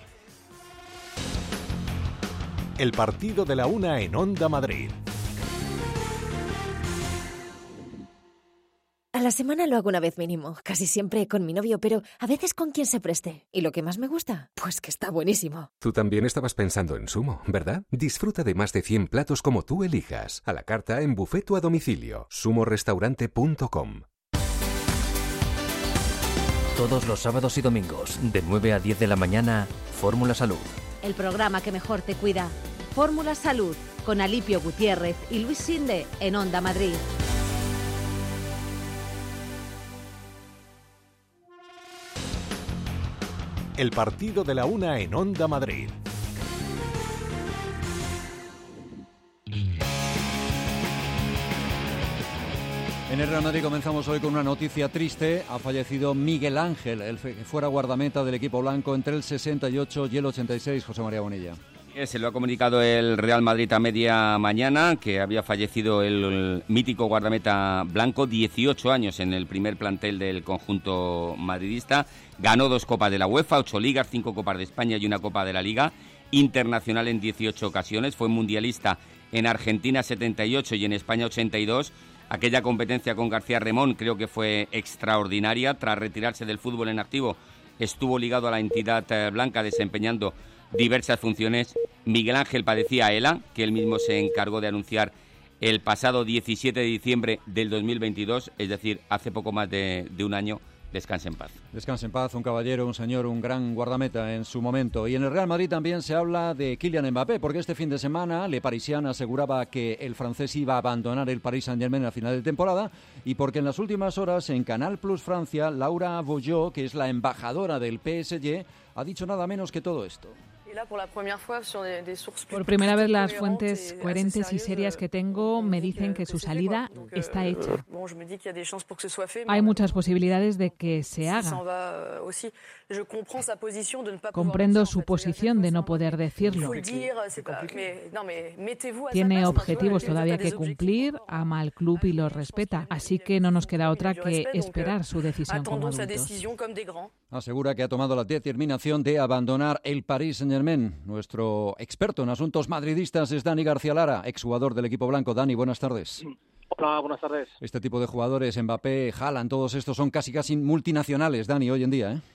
El partido de la una en Onda Madrid. A la semana lo hago una vez mínimo, casi siempre con mi novio, pero a veces con quien se preste. ¿Y lo que más me gusta? Pues que está buenísimo. Tú también estabas pensando en Sumo, ¿verdad? Disfruta de más de cien platos como tú elijas. A la carta en buffet o a domicilio. sumo restaurante punto com. Todos los sábados y domingos, de nueve a diez de la mañana, Fórmula Salud. El programa que mejor te cuida. Fórmula Salud, con Alipio Gutiérrez y Luis Sinde en Onda Madrid. El partido de la una en Onda Madrid. En el Real Madrid comenzamos hoy con una noticia triste. Ha fallecido Miguel Ángel, el que fuera guardameta del equipo blanco entre el sesenta y ocho y el ochenta y seis. José María Bonilla. Se lo ha comunicado el Real Madrid a media mañana, que había fallecido el, el mítico guardameta blanco, dieciocho años en el primer plantel del conjunto madridista. Ganó dos Copas de la UEFA, ocho Ligas, cinco Copas de España y una Copa de la Liga. Internacional en dieciocho ocasiones. Fue mundialista en Argentina setenta y ocho y en España ochenta y dos. Aquella competencia con García Remón creo que fue extraordinaria. Tras retirarse del fútbol en activo, estuvo ligado a la entidad blanca desempeñando diversas funciones. Miguel Ángel padecía ELA, que él mismo se encargó de anunciar el pasado diecisiete de diciembre del dos mil veintidós, es decir, hace poco más de, de un año. Descanse en paz. Descanse en paz, un caballero, un señor, un gran guardameta en su momento. Y en el Real Madrid también se habla de Kylian Mbappé, porque este fin de semana Le Parisien aseguraba que el francés iba a abandonar el Paris Saint-Germain a final de temporada, y porque en las últimas horas en Canal Plus Francia, Laura Vaugeot, que es la embajadora del P S G, ha dicho nada menos que todo esto. Por primera vez las fuentes coherentes y serias que tengo me dicen que su salida está hecha. Hay muchas posibilidades de que se haga. Comprendo su posición de no poder decirlo. Tiene objetivos todavía que cumplir, ama al club y lo respeta, así que no nos queda otra que esperar su decisión como adultos. Asegura que ha tomado la determinación de abandonar el Paris Saint-Germain. Nuestro experto en asuntos madridistas es Dani García Lara, exjugador del equipo blanco. Dani, buenas tardes. Hola, buenas tardes. Este tipo de jugadores, Mbappé, Haaland, todos estos son casi casi multinacionales, Dani, hoy en día, ¿eh?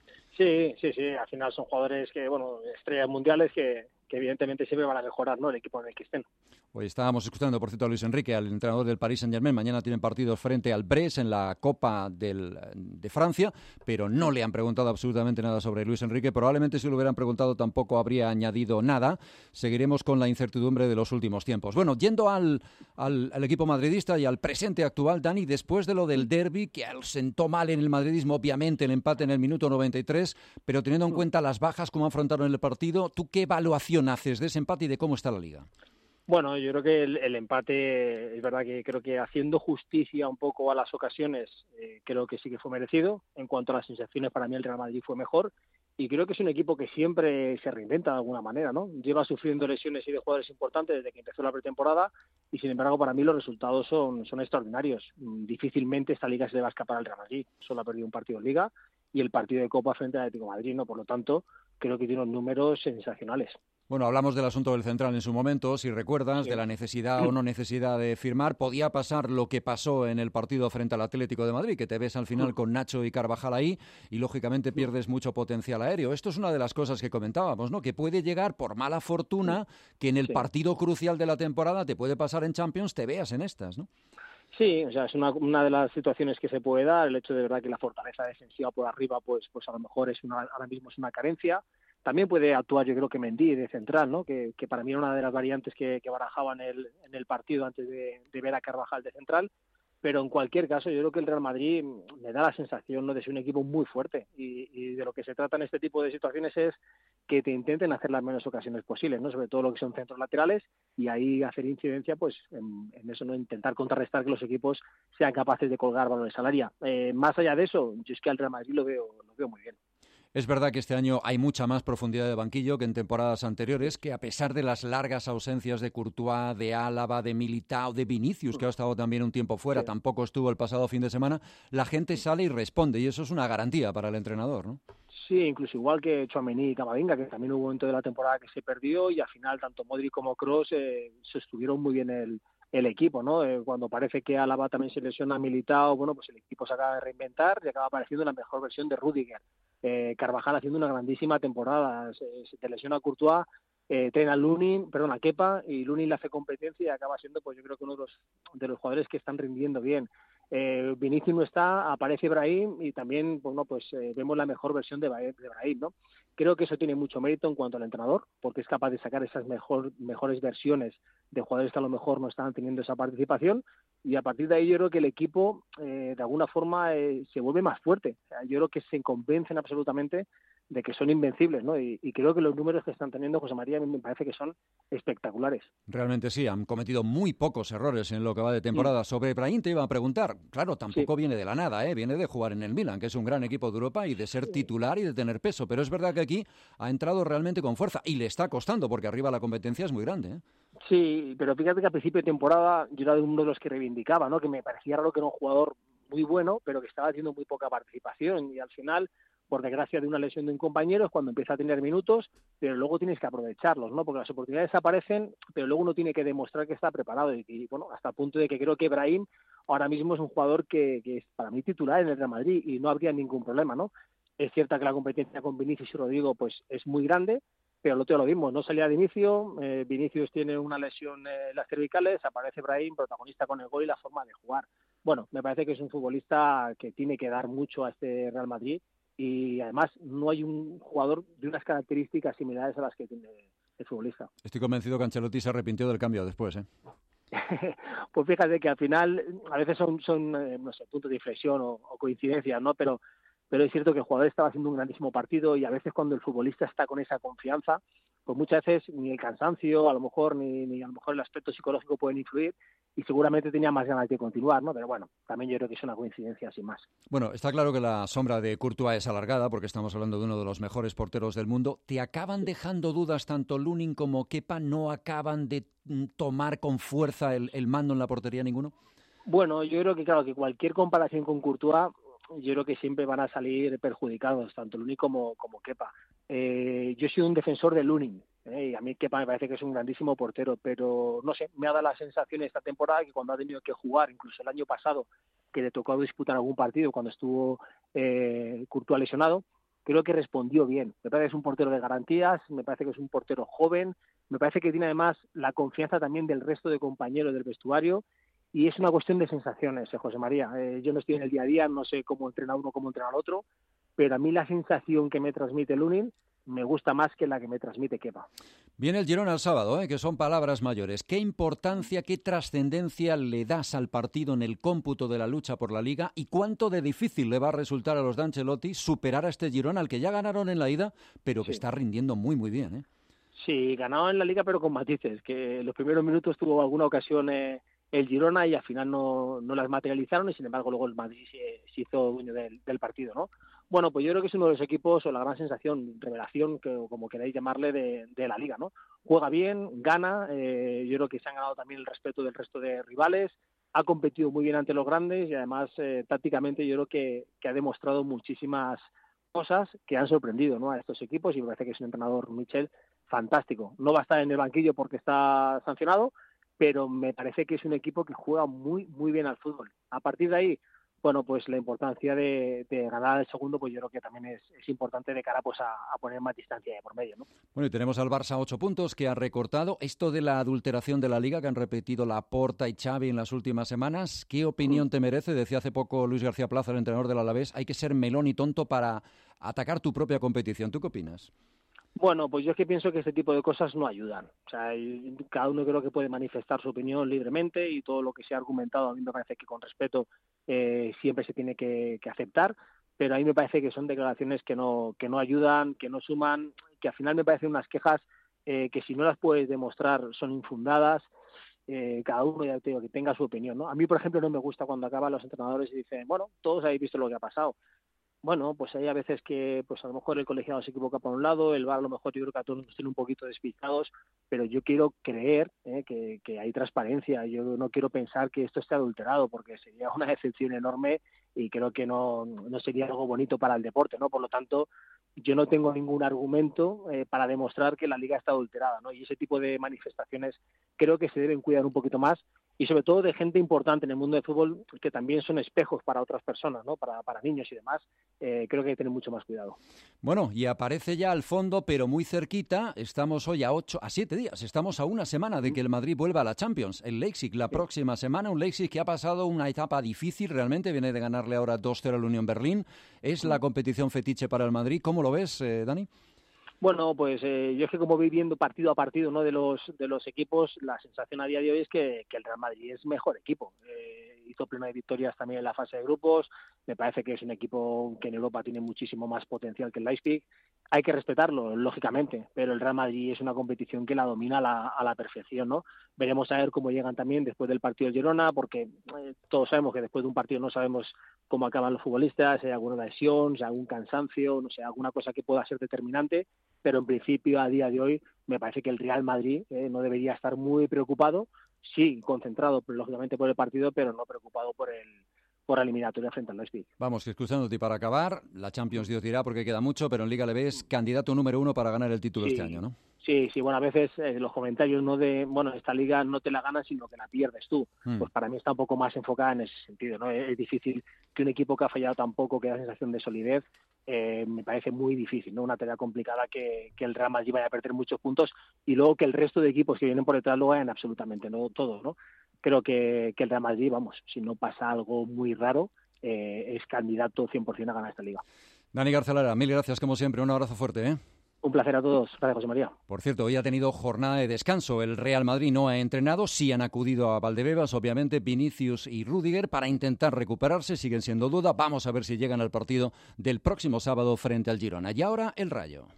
Sí, sí, sí. Al final son jugadores que, bueno, estrellas mundiales que, que evidentemente siempre van a mejorar, ¿no?, el equipo en el que estén. Hoy estábamos escuchando, por cierto, a Luis Enrique, al entrenador del Paris Saint-Germain. Mañana tienen partidos frente al Brest en la Copa del, de Francia, pero no le han preguntado absolutamente nada sobre Luis Enrique. Probablemente si lo hubieran preguntado tampoco habría añadido nada. Seguiremos con la incertidumbre de los últimos tiempos. Bueno, yendo al, al, al equipo madridista y al presente actual, Dani, después de lo del derbi, que sentó mal en el madridismo, obviamente, el empate en el minuto noventa y tres, pero teniendo en cuenta las bajas, cómo afrontaron el partido, ¿tú qué evaluación haces de ese empate y de cómo está la Liga? Bueno, yo creo que el, el empate, es verdad que creo que haciendo justicia un poco a las ocasiones, eh, creo que sí que fue merecido. En cuanto a las sensaciones, para mí el Real Madrid fue mejor y creo que es un equipo que siempre se reinventa de alguna manera, ¿no? Lleva sufriendo lesiones y de jugadores importantes desde que empezó la pretemporada y, sin embargo, para mí los resultados son, son extraordinarios. Difícilmente esta Liga se le va a escapar al Real Madrid. Solo ha perdido un partido de Liga y el partido de Copa frente al Atlético de Madrid, ¿no? Por lo tanto, creo que tiene unos números sensacionales. Bueno, hablamos del asunto del central en su momento, si recuerdas, sí, de la necesidad o no necesidad de firmar. Podía pasar lo que pasó en el partido frente al Atlético de Madrid, que te ves al final con Nacho y Carvajal ahí y, lógicamente, pierdes mucho potencial aéreo. Esto es una de las cosas que comentábamos, ¿no? Que puede llegar, por mala fortuna, que en el sí. partido crucial de la temporada te puede pasar en Champions, te veas en estas, ¿no? Sí, o sea, es una, una de las situaciones que se puede dar. El hecho de verdad que la fortaleza defensiva por arriba, pues, pues a lo mejor es una, ahora mismo es una carencia. También puede actuar, yo creo que Mendy de central, ¿no? Que, que para mí era una de las variantes que, que barajaba en el, en el partido antes de, de ver a Carvajal de central. Pero en cualquier caso, yo creo que el Real Madrid me da la sensación, ¿no?, de ser un equipo muy fuerte y, y de lo que se trata en este tipo de situaciones es que te intenten hacer las menos ocasiones posibles, ¿no?, sobre todo lo que son centros laterales, y ahí hacer incidencia, pues en, en eso, no intentar contrarrestar que los equipos sean capaces de colgar balones al área. Eh, más allá de eso, yo es que al Real Madrid lo veo, lo veo muy bien. Es verdad que este año hay mucha más profundidad de banquillo que en temporadas anteriores, que a pesar de las largas ausencias de Courtois, de Álava, de Militao, de Vinicius, que ha estado también un tiempo fuera, sí. tampoco estuvo el pasado fin de semana, la gente sale y responde, y eso es una garantía para el entrenador, ¿no? Sí, incluso igual que Tchouaméni y Camavinga, que también hubo un momento de la temporada que se perdió y al final tanto Modric como Kroos eh, sostuvieron muy bien el, el equipo, ¿no? Eh, cuando parece que Álava también se lesiona a Militao, bueno, pues el equipo se acaba de reinventar y acaba apareciendo la mejor versión de Rüdiger. Eh, Carvajal haciendo una grandísima temporada, se, se lesiona a Courtois, eh, traen a Lunin, perdón, a Kepa, y Lunin le hace competencia y acaba siendo, pues yo creo que uno de los, de los jugadores que están rindiendo bien. Eh, Vinicius no está, aparece Brahim y también, bueno, pues eh, vemos la mejor versión de, de Brahim, ¿no? Creo que eso tiene mucho mérito en cuanto al entrenador, porque es capaz de sacar esas mejor, mejores versiones de jugadores que a lo mejor no estaban teniendo esa participación, y a partir de ahí yo creo que el equipo eh, de alguna forma eh, se vuelve más fuerte. O sea, yo creo que se convencen absolutamente de que son invencibles, ¿no? Y, y creo que los números que están teniendo, José María, me parece que son espectaculares. Realmente sí, han cometido muy pocos errores en lo que va de temporada. Sí. Sobre Brahim te iba a preguntar, claro, tampoco sí. viene de la nada, ¿eh? Viene de jugar en el Milan, que es un gran equipo de Europa, y de ser titular y de tener peso, pero es verdad que aquí ha entrado realmente con fuerza, y le está costando, porque arriba la competencia es muy grande, ¿eh? Sí, pero fíjate que a principio de temporada yo era uno de los que reivindicaba, ¿no? Que me parecía raro que era un jugador muy bueno, pero que estaba haciendo muy poca participación, y al final, por desgracia de una lesión de un compañero, es cuando empieza a tener minutos, pero luego tienes que aprovecharlos, ¿no? Porque las oportunidades aparecen, pero luego uno tiene que demostrar que está preparado, y, y bueno, hasta el punto de que creo que Brahim ahora mismo es un jugador que, que es para mí titular en el Real Madrid, y no habría ningún problema, ¿no? Es cierto que la competencia con Vinicius y Rodrigo pues es muy grande, pero lo otro lo mismo, no salía de inicio, eh, Vinicius tiene una lesión en las cervicales, aparece Brahim, protagonista con el gol y la forma de jugar. Bueno, me parece que es un futbolista que tiene que dar mucho a este Real Madrid, y además no hay un jugador de unas características similares a las que tiene el futbolista. Estoy convencido que Ancelotti se arrepintió del cambio después, ¿eh? Pues fíjate que al final a veces son, son eh, no sé, puntos de inflexión o, o coincidencias, ¿no? Pero pero es cierto que el jugador estaba haciendo un grandísimo partido, y a veces cuando el futbolista está con esa confianza, pues muchas veces ni el cansancio, a lo mejor, ni, ni a lo mejor el aspecto psicológico pueden influir, y seguramente tenía más ganas de continuar, ¿no? Pero bueno, también yo creo que es una coincidencia sin más. Bueno, está claro que la sombra de Courtois es alargada, porque estamos hablando de uno de los mejores porteros del mundo. ¿Te acaban dejando dudas tanto Lunin como Kepa? ¿No acaban de tomar con fuerza el, el mando en la portería ninguno? Bueno, yo creo que claro, que cualquier comparación con Courtois, yo creo que siempre van a salir perjudicados, tanto Lunin como, como Kepa. Eh, yo he sido un defensor de Lunin, eh, y a mí Kepa me parece que es un grandísimo portero, pero no sé, me ha dado la sensación esta temporada que cuando ha tenido que jugar, incluso el año pasado, que le tocó disputar algún partido cuando estuvo eh, Courtois lesionado, creo que respondió bien. Me parece que es un portero de garantías, me parece que es un portero joven, me parece que tiene además la confianza también del resto de compañeros del vestuario. Y es una cuestión de sensaciones, eh, José María. Eh, yo no estoy en el día a día, no sé cómo entrena uno, cómo entrena el otro, pero a mí la sensación que me transmite Lunin me gusta más que la que me transmite Kepa. Viene el Girona el sábado, ¿eh? Que son palabras mayores. ¿Qué importancia, qué trascendencia le das al partido en el cómputo de la lucha por la Liga, y cuánto de difícil le va a resultar a los de Ancelotti superar a este Girona, al que ya ganaron en la ida, pero que sí está rindiendo muy, muy bien, ¿eh? Sí, ganado en la Liga, pero con matices, que en los primeros minutos tuvo alguna ocasión eh, el Girona, y al final no, no las materializaron, y sin embargo luego el Madrid se, se hizo dueño del, del partido, ¿no? Bueno, pues yo creo que es uno de los equipos, o la gran sensación, revelación, que como queráis llamarle, de, de la Liga, ¿no? Juega bien, gana, eh, yo creo que se han ganado también el respeto del resto de rivales, ha competido muy bien ante los grandes, y además eh, tácticamente yo creo que, que ha demostrado muchísimas cosas que han sorprendido, ¿no?, a estos equipos, y me parece que es un entrenador, Michel, fantástico. No va a estar en el banquillo porque está sancionado, pero me parece que es un equipo que juega muy muy bien al fútbol. A partir de ahí, bueno, pues la importancia de, de ganar el segundo, pues yo creo que también es, es importante de cara pues a, a poner más distancia de por medio, ¿no? Bueno, y tenemos al Barça ocho puntos que ha recortado. Esto de la adulteración de la Liga que han repetido Laporta y Xavi en las últimas semanas, ¿qué opinión te merece? Decía hace poco Luis García Plaza, el entrenador del Alavés, hay que ser melón y tonto para atacar tu propia competición. ¿Tú qué opinas? Bueno, pues yo es que pienso que este tipo de cosas no ayudan. O sea, cada uno creo que puede manifestar su opinión libremente, y todo lo que se ha argumentado a mí me parece que con respeto eh, siempre se tiene que, que aceptar, pero a mí me parece que son declaraciones que no que no ayudan, que no suman, que al final me parecen unas quejas eh, que si no las puedes demostrar son infundadas. Eh, cada uno ya te digo que tenga su opinión, ¿no? A mí, por ejemplo, no me gusta cuando acaban los entrenadores y dicen, bueno, todos habéis visto lo que ha pasado. Bueno, pues hay a veces que pues a lo mejor el colegiado se equivoca por un lado, el V A R a lo mejor yo creo que a todos nos tiene un poquito despistados, pero yo quiero creer eh, que, que hay transparencia. Yo no quiero pensar que esto esté adulterado, porque sería una decepción enorme y creo que no, no sería algo bonito para el deporte, ¿no? Por lo tanto, yo no tengo ningún argumento eh, para demostrar que la Liga está adulterada, ¿no? Y ese tipo de manifestaciones creo que se deben cuidar un poquito más, y sobre todo de gente importante en el mundo del fútbol, que también son espejos para otras personas, ¿no? Para, para niños y demás. Eh, creo que hay que tener mucho más cuidado. Bueno, y aparece ya al fondo, pero muy cerquita. Estamos hoy a ocho, a siete días. Estamos a una semana de que el Madrid vuelva a la Champions. El Leipzig la próxima semana, un Leipzig que ha pasado una etapa difícil realmente. Viene de ganarle ahora dos cero al Unión Berlín. Es la competición fetiche para el Madrid. ¿Cómo lo ves, eh, Dani? Bueno, pues eh, yo es que como voy viendo partido a partido, ¿no?, de los de los equipos, la sensación a día de hoy es que, que el Real Madrid es mejor equipo. Eh, hizo pleno de victorias también en la fase de grupos. Me parece que es un equipo que en Europa tiene muchísimo más potencial que el Leipzig. Hay que respetarlo, lógicamente, pero el Real Madrid es una competición que la domina a la, a la perfección, ¿no? Veremos a ver cómo llegan también después del partido de Girona, porque eh, todos sabemos que después de un partido no sabemos cómo acaban los futbolistas, si hay alguna lesión, si hay algún cansancio, no sé, alguna cosa que pueda ser determinante, pero en principio, a día de hoy, me parece que el Real Madrid eh, no debería estar muy preocupado, sí, concentrado, lógicamente, por el partido, pero no preocupado por el por la eliminatoria frente al Leipzig. Vamos, que escuchándote para acabar, la Champions Dios dirá porque queda mucho, pero en Liga le ves candidato número uno para ganar el título sí, este año, ¿no? Sí, sí, bueno, a veces eh, los comentarios no de, bueno, esta liga no te la ganas, sino que la pierdes tú. Mm. Pues para mí está un poco más enfocada en ese sentido, ¿no? Es, es difícil que un equipo que ha fallado tan poco, que da sensación de solidez, eh, me parece muy difícil, ¿no? Una tarea complicada que, que el Real Madrid vaya a perder muchos puntos y luego que el resto de equipos que vienen por detrás lo hagan absolutamente, no todos, ¿no? Creo que, que el Real Madrid, vamos, si no pasa algo muy raro, Eh, es candidato cien por ciento a ganar esta liga. Dani Garcelara, mil gracias como siempre, un abrazo fuerte, ¿eh? Un placer a todos, gracias José María. Por cierto, hoy ha tenido jornada de descanso, el Real Madrid no ha entrenado, sí han acudido a Valdebebas, obviamente Vinicius y Rüdiger para intentar recuperarse, siguen siendo duda, vamos a ver si llegan al partido del próximo sábado frente al Girona. Y ahora el Rayo.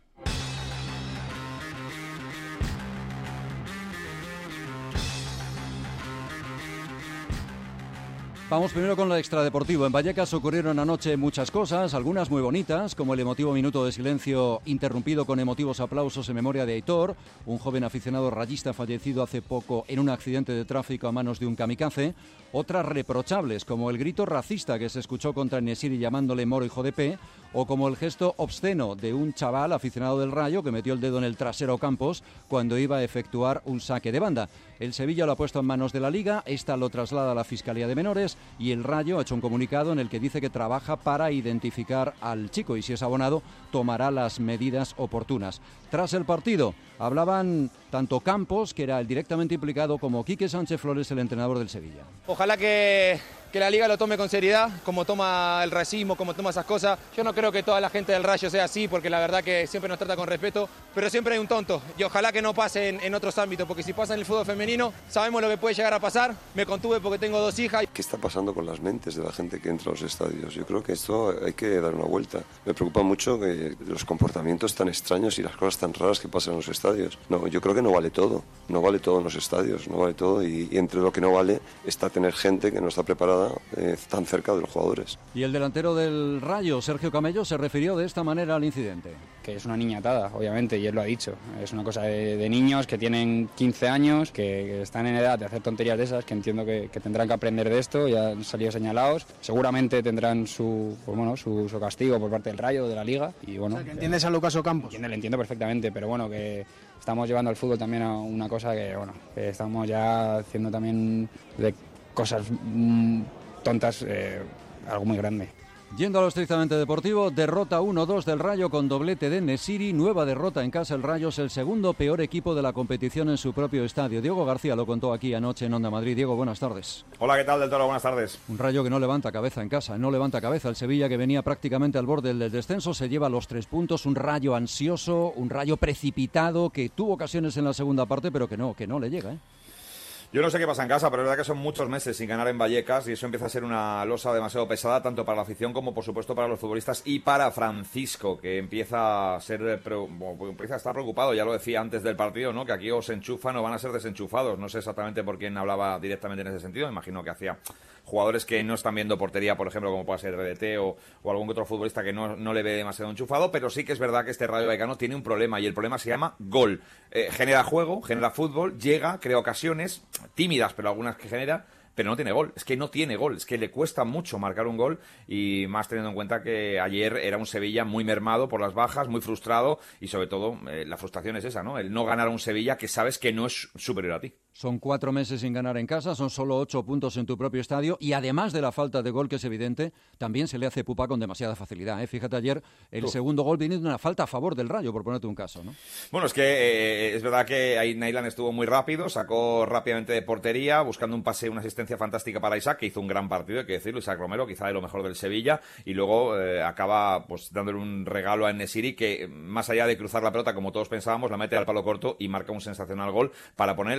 Vamos primero con lo extradeportivo. En Vallecas ocurrieron anoche muchas cosas, algunas muy bonitas, como el emotivo minuto de silencio interrumpido con emotivos aplausos en memoria de Aitor, un joven aficionado rayista fallecido hace poco en un accidente de tráfico a manos de un kamikaze. Otras reprochables, como el grito racista que se escuchó contra Nesiri llamándole moro hijo de P, o como el gesto obsceno de un chaval aficionado del Rayo que metió el dedo en el trasero Campos cuando iba a efectuar un saque de banda. El Sevilla lo ha puesto en manos de la Liga, esta lo traslada a la Fiscalía de Menores y el Rayo ha hecho un comunicado en el que dice que trabaja para identificar al chico y si es abonado tomará las medidas oportunas. Tras el partido hablaban tanto Campos, que era el directamente implicado, como Quique Sánchez Flores, el entrenador del Sevilla. Ojalá que, que la Liga lo tome con seriedad, como toma el racismo, como toma esas cosas. Yo no creo que toda la gente del Rayo sea así, porque la verdad que siempre nos trata con respeto, pero siempre hay un tonto. Y ojalá que no pase en, en otros ámbitos, porque si pasa en el fútbol femenino, sabemos lo que puede llegar a pasar. Me contuve porque tengo dos hijas. ¿Qué está pasando con las mentes de la gente que entra a los estadios? Yo creo que esto hay que dar una vuelta. Me preocupa mucho que los comportamientos tan extraños y las cosas tan raras que pasan en los estadios. No, yo creo que no vale todo. No vale todo en los estadios, no vale todo. Y, y entre lo que no vale está tener gente que no está preparada eh, tan cerca de los jugadores. Y el delantero del Rayo, Sergio Camello, se refirió de esta manera al incidente. Que es una niñatada, obviamente, y él lo ha dicho. Es una cosa de, de niños que tienen quince años, que, que están en edad de hacer tonterías de esas, que entiendo que, que tendrán que aprender de esto, ya han salido señalados. Seguramente tendrán su, pues bueno, su, su castigo por parte del Rayo, de la Liga. Y bueno, o sea, que entiendes a Lucas Ocampos. Entiendo, lo entiendo perfectamente, pero bueno, que estamos llevando al fútbol también a una cosa que, bueno, que estamos ya haciendo también de cosas mmm, tontas, eh, algo muy grande. Yendo a lo estrictamente deportivo, derrota uno dos del Rayo con doblete de Nesiri, nueva derrota en casa. El Rayo es el segundo peor equipo de la competición en su propio estadio. Diego García lo contó aquí anoche en Onda Madrid. Diego, buenas tardes. Hola, ¿qué tal, del Toro? Buenas tardes. Un Rayo que no levanta cabeza en casa, no levanta cabeza. El Sevilla, que venía prácticamente al borde del descenso, se lleva los tres puntos. Un Rayo ansioso, un Rayo precipitado, que tuvo ocasiones en la segunda parte, pero que no, que no le llega, ¿eh? Yo no sé qué pasa en casa, pero es verdad que son muchos meses sin ganar en Vallecas y eso empieza a ser una losa demasiado pesada tanto para la afición como por supuesto para los futbolistas y para Francisco, que empieza a ser empieza a estar preocupado, ya lo decía antes del partido, ¿no? Que aquí o se enchufan o van a ser desenchufados. No sé exactamente por quién hablaba directamente en ese sentido, me imagino que hacía jugadores que no están viendo portería, por ejemplo, como puede ser R D T o, o algún otro futbolista que no, no le ve demasiado enchufado, pero sí que es verdad que este Rayo Vallecano tiene un problema y el problema se llama gol. Eh, genera juego, genera fútbol, llega, crea ocasiones tímidas, pero algunas que genera, pero no tiene gol. Es que no tiene gol, es que le cuesta mucho marcar un gol y más teniendo en cuenta que ayer era un Sevilla muy mermado por las bajas, muy frustrado y sobre todo eh, la frustración es esa, ¿no? El no ganar a un Sevilla que sabes que no es superior a ti. Son cuatro meses sin ganar en casa, son solo ocho puntos en tu propio estadio y además de la falta de gol que es evidente, también se le hace pupa con demasiada facilidad, ¿eh? Fíjate ayer el Uf. segundo gol viene de una falta a favor del Rayo, por ponerte un caso, ¿no? Bueno, es que eh, es verdad que ahí Nayland estuvo muy rápido, sacó rápidamente de portería, buscando un pase, una asistencia fantástica para Isaac, que hizo un gran partido, hay que decirlo, Isaac Romero, quizá de lo mejor del Sevilla, y luego eh, acaba pues dándole un regalo a En-Nesyri que más allá de cruzar la pelota como todos pensábamos, la mete al palo corto y marca un sensacional gol para poner el segundo en el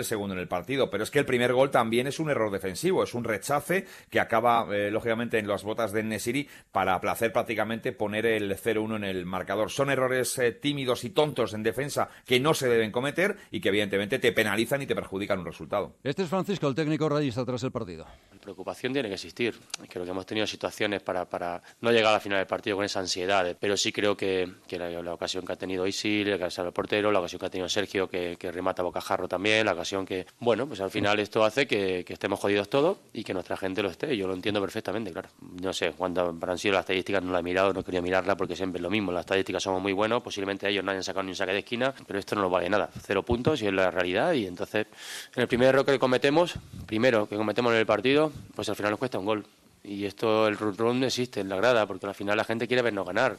partido. Pero es que el primer gol también es un error defensivo, es un rechace que acaba, eh, lógicamente, en las botas de En-Nesyri para placer prácticamente poner el cero uno en el marcador. Son errores eh, tímidos y tontos en defensa que no se deben cometer y que evidentemente te penalizan y te perjudican un resultado. Este es Francisco, el técnico rayista tras el partido. La preocupación tiene que existir. Creo que hemos tenido situaciones para, para no llegar a la final del partido con esa ansiedad, pero sí creo que, que la, la ocasión que ha tenido Isil, que ha sido el portero, la ocasión que ha tenido Sergio, que, que remata bocajarro también, la ocasión que, bueno, pues al final esto hace que, que estemos jodidos todos y que nuestra gente lo esté. Yo lo entiendo perfectamente, claro. No sé cuántas han sido las estadísticas, no la he mirado, no quería mirarla porque siempre es lo mismo. Las estadísticas somos muy buenos, posiblemente ellos no hayan sacado ni un saque de esquina, pero esto no nos vale nada. Cero puntos y es la realidad. Y entonces, en el primer error que cometemos, primero que cometemos en el partido, pues al final nos cuesta un gol. Y esto, el run run existe en la grada, porque al final la gente quiere vernos ganar.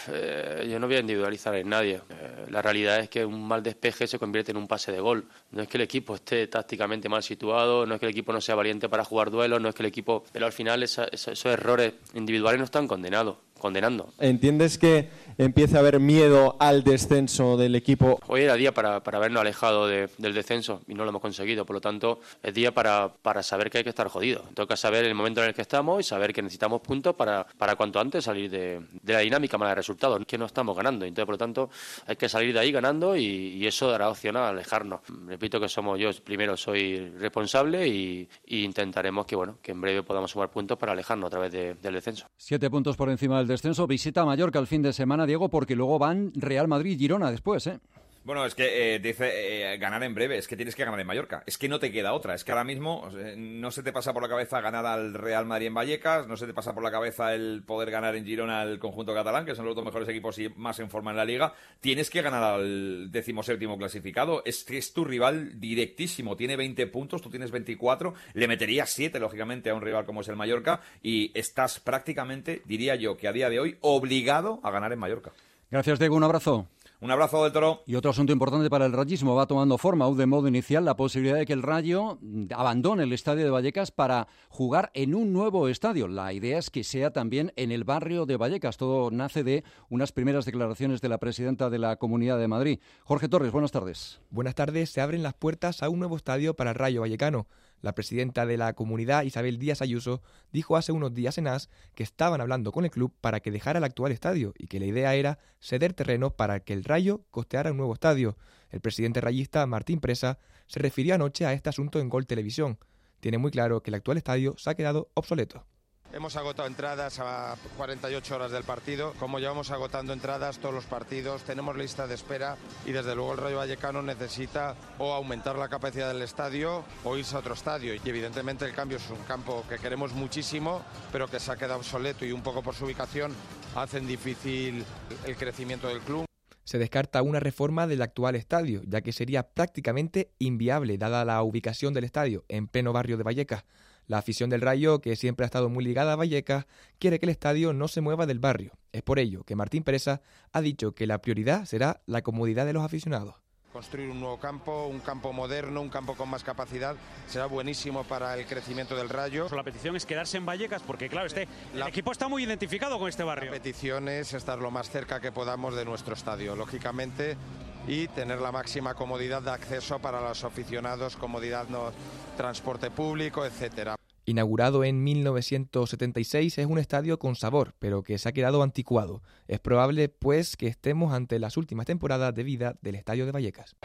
Eh, yo no voy a individualizar en nadie. Eh, la realidad es que un mal despeje se convierte en un pase de gol. No es que el equipo esté tácticamente mal situado, no es que el equipo no sea valiente para jugar duelos, no es que el equipo... Pero al final esa, esa, esos errores individuales no están condenados. condenando. ¿Entiendes que empieza a haber miedo al descenso del equipo? Hoy era día para, para habernos alejado de, del descenso y no lo hemos conseguido, por lo tanto es día para, para saber que hay que estar jodido. Toca saber el momento en el que estamos y saber que necesitamos puntos para, para cuanto antes salir de, de la dinámica mala de resultados, que no estamos ganando, entonces por lo tanto hay que salir de ahí ganando y, y eso dará opción a alejarnos. Repito que somos yo, primero soy responsable y, y intentaremos que bueno que en breve podamos sumar puntos para alejarnos a través de, del descenso. Siete puntos por encima del descenso, visita a Mallorca el fin de semana, Diego, porque luego van Real Madrid y Girona después, ¿eh? Bueno, es que eh, dice eh, ganar en breve, es que tienes que ganar en Mallorca, es que no te queda otra, es que ahora mismo eh, no se te pasa por la cabeza ganar al Real Madrid en Vallecas, no se te pasa por la cabeza el poder ganar en Girona al conjunto catalán, que son los dos mejores equipos y más en forma en la liga, tienes que ganar al decimoséptimo clasificado, es que es tu rival directísimo, tiene veinte puntos, tú tienes veinticuatro, le meterías siete lógicamente a un rival como es el Mallorca y estás prácticamente, diría yo, que a día de hoy obligado a ganar en Mallorca. Gracias, Diego, un abrazo. Un abrazo del Toro. Y otro asunto importante para el rayismo, va tomando forma aún de modo inicial la posibilidad de que el Rayo abandone el estadio de Vallecas para jugar en un nuevo estadio. La idea es que sea también en el barrio de Vallecas. Todo nace de unas primeras declaraciones de la presidenta de la Comunidad de Madrid. Jorge Torres, buenas tardes. Buenas tardes. Se abren las puertas a un nuevo estadio para el Rayo Vallecano. La presidenta de la comunidad, Isabel Díaz Ayuso, dijo hace unos días en AS que estaban hablando con el club para que dejara el actual estadio y que la idea era ceder terreno para que el Rayo costeara un nuevo estadio. El presidente rayista, Martín Presa, se refirió anoche a este asunto en Gol Televisión. Tiene muy claro que el actual estadio se ha quedado obsoleto. Hemos agotado entradas a cuarenta y ocho horas del partido. Como llevamos agotando entradas todos los partidos, tenemos lista de espera y desde luego el Rayo Vallecano necesita o aumentar la capacidad del estadio o irse a otro estadio. Y evidentemente el cambio es un campo que queremos muchísimo, pero que se ha quedado obsoleto y un poco por su ubicación hacen difícil el crecimiento del club. Se descarta una reforma del actual estadio, ya que sería prácticamente inviable dada la ubicación del estadio en pleno barrio de Vallecas. La afición del Rayo, que siempre ha estado muy ligada a Vallecas, quiere que el estadio no se mueva del barrio. Es por ello que Martín Presa ha dicho que la prioridad será la comodidad de los aficionados. Construir un nuevo campo, un campo moderno, un campo con más capacidad, será buenísimo para el crecimiento del Rayo. La petición es quedarse en Vallecas porque, claro, este, la, el equipo está muy identificado con este barrio. La petición es estar lo más cerca que podamos de nuestro estadio, lógicamente, y tener la máxima comodidad de acceso para los aficionados, comodidad, no, transporte público, etcétera. Inaugurado en mil novecientos setenta y seis, es un estadio con sabor, pero que se ha quedado anticuado. Es probable, pues, que estemos ante las últimas temporadas de vida del estadio de Vallecas.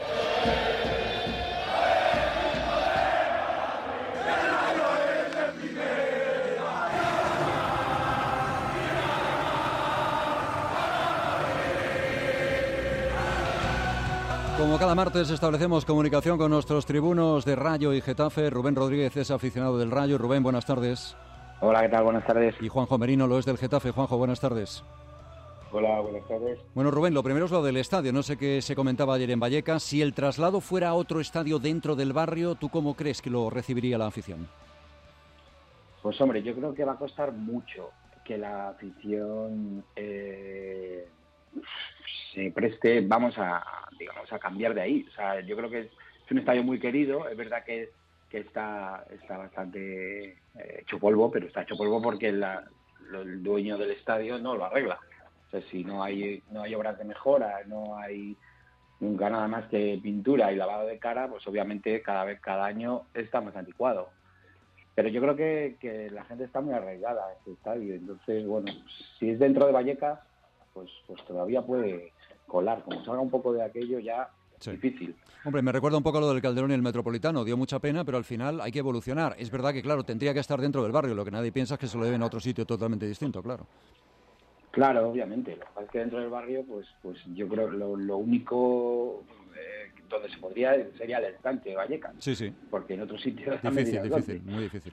Como cada martes establecemos comunicación con nuestros tribunos de Rayo y Getafe. Rubén Rodríguez es aficionado del Rayo. Rubén, buenas tardes. Hola, ¿qué tal? Buenas tardes. Y Juanjo Merino lo es del Getafe. Juanjo, buenas tardes. Hola, buenas tardes. Bueno, Rubén, lo primero es lo del estadio. No sé qué se comentaba ayer en Vallecas. Si el traslado fuera a otro estadio dentro del barrio, ¿tú cómo crees que lo recibiría la afición? Pues hombre, yo creo que va a costar mucho que la afición eh, se preste, vamos a, digamos, a cambiar de ahí. O sea, yo creo que es, es un estadio muy querido. Es verdad que, que está, está bastante eh, hecho polvo, pero está hecho polvo porque la, lo, el dueño del estadio no lo arregla. O sea, si no hay no hay obras de mejora, no hay nunca nada más que pintura y lavado de cara, pues obviamente cada vez, cada año está más anticuado. Pero yo creo que, que la gente está muy arraigada a este estadio, entonces, bueno, si es dentro de Vallecas, pues, pues todavía puede colar, como salga un poco de aquello ya sí. Difícil. Hombre, me recuerda un poco lo del Calderón y el Metropolitano, dio mucha pena, pero al final hay que evolucionar. Es verdad que, claro, tendría que estar dentro del barrio, lo que nadie piensa es que se lo deben a otro sitio totalmente distinto, claro. Claro, obviamente, lo que pasa es que dentro del barrio, pues pues yo creo que lo, lo único eh, donde se podría sería el estanque de Vallecas. Sí, sí. Porque en otros sitios... Difícil, difícil, muy difícil.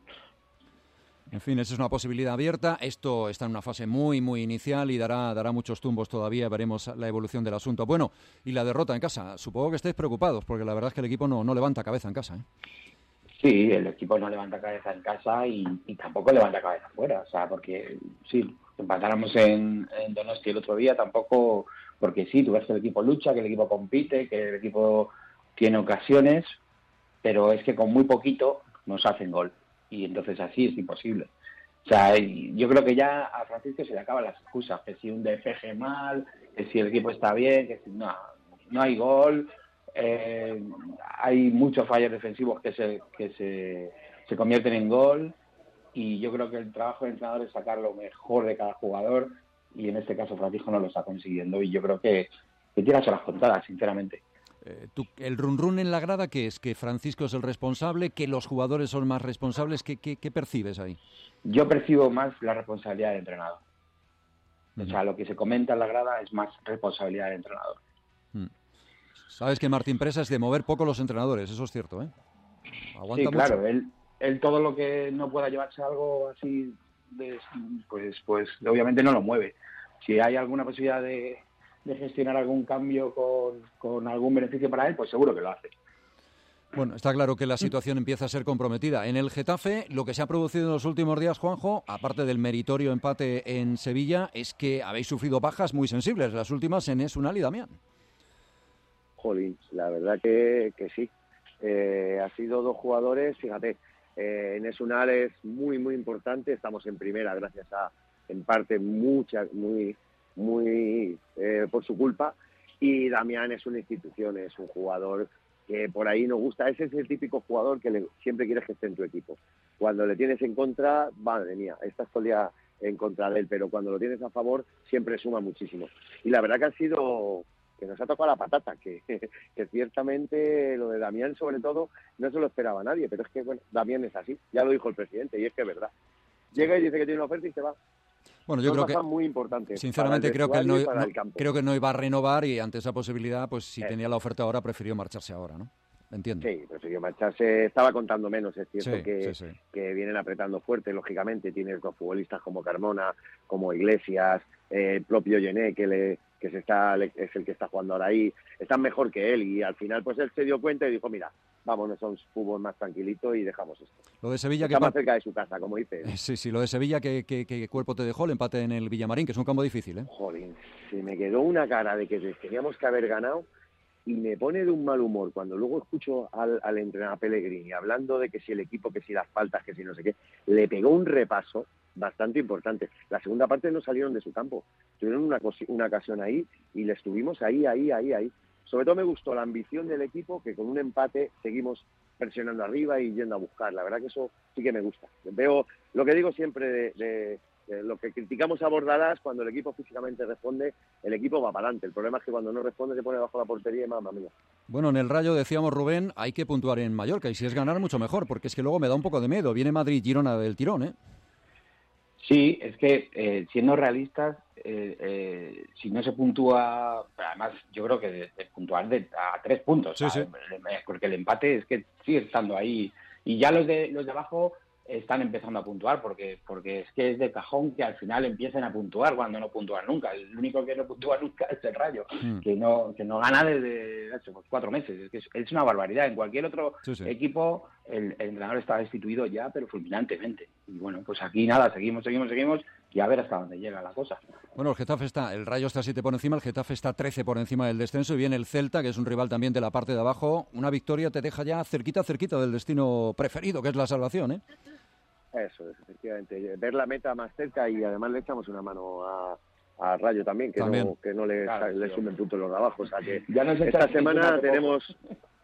En fin, esa es una posibilidad abierta. Esto está en una fase muy, muy inicial y dará, dará muchos tumbos todavía. Veremos la evolución del asunto. Bueno, y la derrota en casa. Supongo que estéis preocupados, porque la verdad es que el equipo no, no levanta cabeza en casa, ¿eh? Sí, el equipo no levanta cabeza en casa y, y tampoco levanta cabeza fuera. O sea, porque sí, empatáramos en, en Donosti el otro día, tampoco... Porque sí, tú ves que el equipo lucha, que el equipo compite, que el equipo tiene ocasiones, pero es que con muy poquito nos hacen gol. Y entonces así es imposible. O sea, yo creo que ya a Francisco se le acaban las excusas, que si un despeje mal, que si el equipo está bien, que si no, no hay gol, eh, hay muchos fallos defensivos que se que se, se convierten en gol, y yo creo que el trabajo del entrenador es sacar lo mejor de cada jugador, y en este caso Francisco no lo está consiguiendo, y yo creo que, que tiene las contadas, sinceramente. Eh, tú, el run run en la grada, ¿qué es? ¿Que Francisco es el responsable? ¿Que los jugadores son más responsables? ¿Qué, qué, qué percibes ahí? Yo percibo más la responsabilidad del entrenador. Uh-huh. O sea, lo que se comenta en la grada es más responsabilidad del entrenador. Uh-huh. Sabes que Martín Presa es de mover poco los entrenadores, eso es cierto, ¿eh? Aguanta sí, claro, mucho. Él, él todo lo que no pueda llevarse algo así, de, pues, pues obviamente no lo mueve. Si hay alguna posibilidad de... de gestionar algún cambio con, con algún beneficio para él, pues seguro que lo hace. Bueno, está claro que la situación empieza a ser comprometida. En el Getafe, lo que se ha producido en los últimos días, Juanjo, aparte del meritorio empate en Sevilla, es que habéis sufrido bajas muy sensibles, las últimas en Enes Unal y Damián. Jolín, la verdad que, que sí. Eh, ha sido dos jugadores, fíjate, eh, Enes Unal es muy, muy importante, estamos en primera gracias a, en parte, mucha, muy... muy eh, por su culpa, y Damián es una institución, es un jugador que por ahí nos gusta, ese es el típico jugador que le, siempre quieres que esté en tu equipo. Cuando le tienes en contra, madre mía, estás todo el día en contra de él, pero cuando lo tienes a favor siempre suma muchísimo. Y la verdad que ha sido, que nos ha tocado la patata, que, que ciertamente lo de Damián sobre todo no se lo esperaba nadie, pero es que bueno, Damián es así, ya lo dijo el presidente y es que es verdad. Llega y dice que tiene una oferta y se va. Bueno, yo creo que muy importante sinceramente creo que él no, no el creo que no iba a renovar, y ante esa posibilidad, pues si eh. tenía la oferta ahora, prefirió marcharse ahora, ¿no? Entiendo. Sí, prefirió marcharse. Estaba contando menos, es cierto sí, que, sí, sí. que vienen apretando fuerte, lógicamente. Tienes dos futbolistas como Carmona, como Iglesias, eh, el propio Gené, que le que se está es el que está jugando ahora ahí, están mejor que él, y al final pues él se dio cuenta y dijo, mira, vámonos a un fútbol más tranquilito y dejamos esto. Lo de Sevilla, está que más cerca de su casa, como dice. Sí, sí, lo de Sevilla, ¿qué, qué, qué cuerpo te dejó el empate en el Villamarín, que es un campo difícil, ¿eh? Jolín, se me quedó una cara de que teníamos que haber ganado, y me pone de un mal humor cuando luego escucho al, al entrenador Pellegrini hablando de que si el equipo, que si las faltas, que si no sé qué, le pegó un repaso bastante importante. La segunda parte no salieron de su campo, tuvieron una, una ocasión ahí y le estuvimos ahí, ahí, ahí, ahí. Sobre todo me gustó la ambición del equipo, que con un empate seguimos presionando arriba y yendo a buscar. La verdad que eso sí que me gusta. Veo lo que digo siempre de, de, de lo que criticamos a Bordalás, cuando el equipo físicamente responde, el equipo va para adelante. El problema es que cuando no responde se pone bajo la portería y mamma mía. Bueno, en el Rayo decíamos, Rubén, hay que puntuar en Mallorca, y si es ganar mucho mejor, porque es que luego me da un poco de miedo. Viene Madrid-Girona del tirón, ¿eh? Sí, es que eh, siendo realistas, eh, eh, si no se puntúa, además yo creo que de, de puntuar de, a tres puntos, sí, sí. Porque el empate es que sigue estando ahí, y ya los de los de abajo están empezando a puntuar, porque porque es que es de cajón que al final empiecen a puntuar cuando no puntúan nunca. El único que no puntúa nunca es el Rayo, mm. que no que no gana desde hace cuatro meses. Es que es, es una barbaridad. En cualquier otro sí, sí. equipo el, el entrenador está destituido ya, pero fulminantemente. Y bueno, pues aquí nada, seguimos, seguimos, seguimos, y a ver hasta dónde llega la cosa. Bueno, el Getafe está, el Rayo está siete por encima, el Getafe está trece por encima del descenso, y viene el Celta, que es un rival también de la parte de abajo. Una victoria te deja ya cerquita, cerquita del destino preferido, que es la salvación, ¿eh? Eso es, efectivamente. Ver la meta más cerca, y además le echamos una mano a, a Rayo también, que también. no, que no le, Claro, le sumen puntos los de abajo. O sea que Ya nos esta echas semana encima tenemos...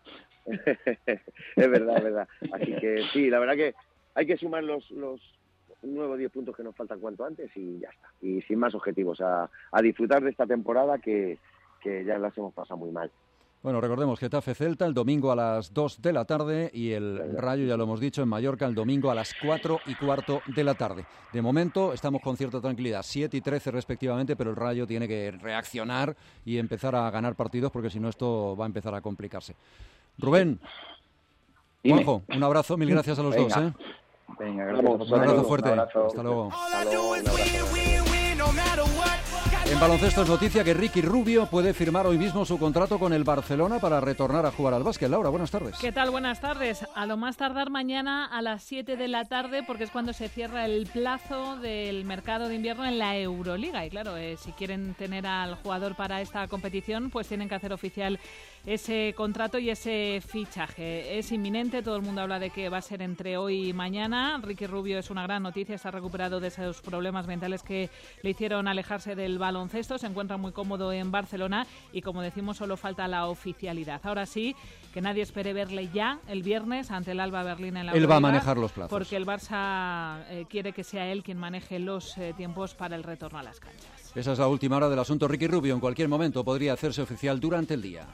es verdad, es verdad. Así que sí, la verdad que hay que sumar los, los nuevos diez puntos que nos faltan cuanto antes y ya está. Y sin más objetivos, a, a disfrutar de esta temporada que, que ya las hemos pasado muy mal. Bueno, recordemos Getafe Celta el domingo a las dos de la tarde y el Rayo, ya lo hemos dicho, en Mallorca el domingo a las cuatro y cuarto de la tarde. De momento estamos con cierta tranquilidad, siete y trece respectivamente, pero el Rayo tiene que reaccionar y empezar a ganar partidos porque si no esto va a empezar a complicarse. Rubén, Dime. Juanjo, un abrazo, mil gracias a los Venga. dos. ¿eh? Venga, gracias. Un abrazo fuerte, hasta luego. En baloncesto es noticia que Ricky Rubio puede firmar hoy mismo su contrato con el Barcelona para retornar a jugar al básquet. Laura, buenas tardes. ¿Qué tal? Buenas tardes. A lo más tardar mañana a las siete de la tarde, porque es cuando se cierra el plazo del mercado de invierno en la Euroliga. Y claro, eh, si quieren tener al jugador para esta competición, pues tienen que hacer oficial ese contrato y ese fichaje. Es inminente, todo el mundo habla de que va a ser entre hoy y mañana. Ricky Rubio es una gran noticia, está recuperado de esos problemas mentales que le hicieron alejarse del baloncesto, se encuentra muy cómodo en Barcelona y, como decimos, solo falta la oficialidad. Ahora sí, que nadie espere verle ya el viernes ante el Alba Berlín en la Él Euroliga, va a manejar los plazos. porque el Barça eh, quiere que sea él quien maneje los eh, tiempos para el retorno a las canchas. Esa es la última hora del asunto Ricky Rubio. En cualquier momento podría hacerse oficial durante el día.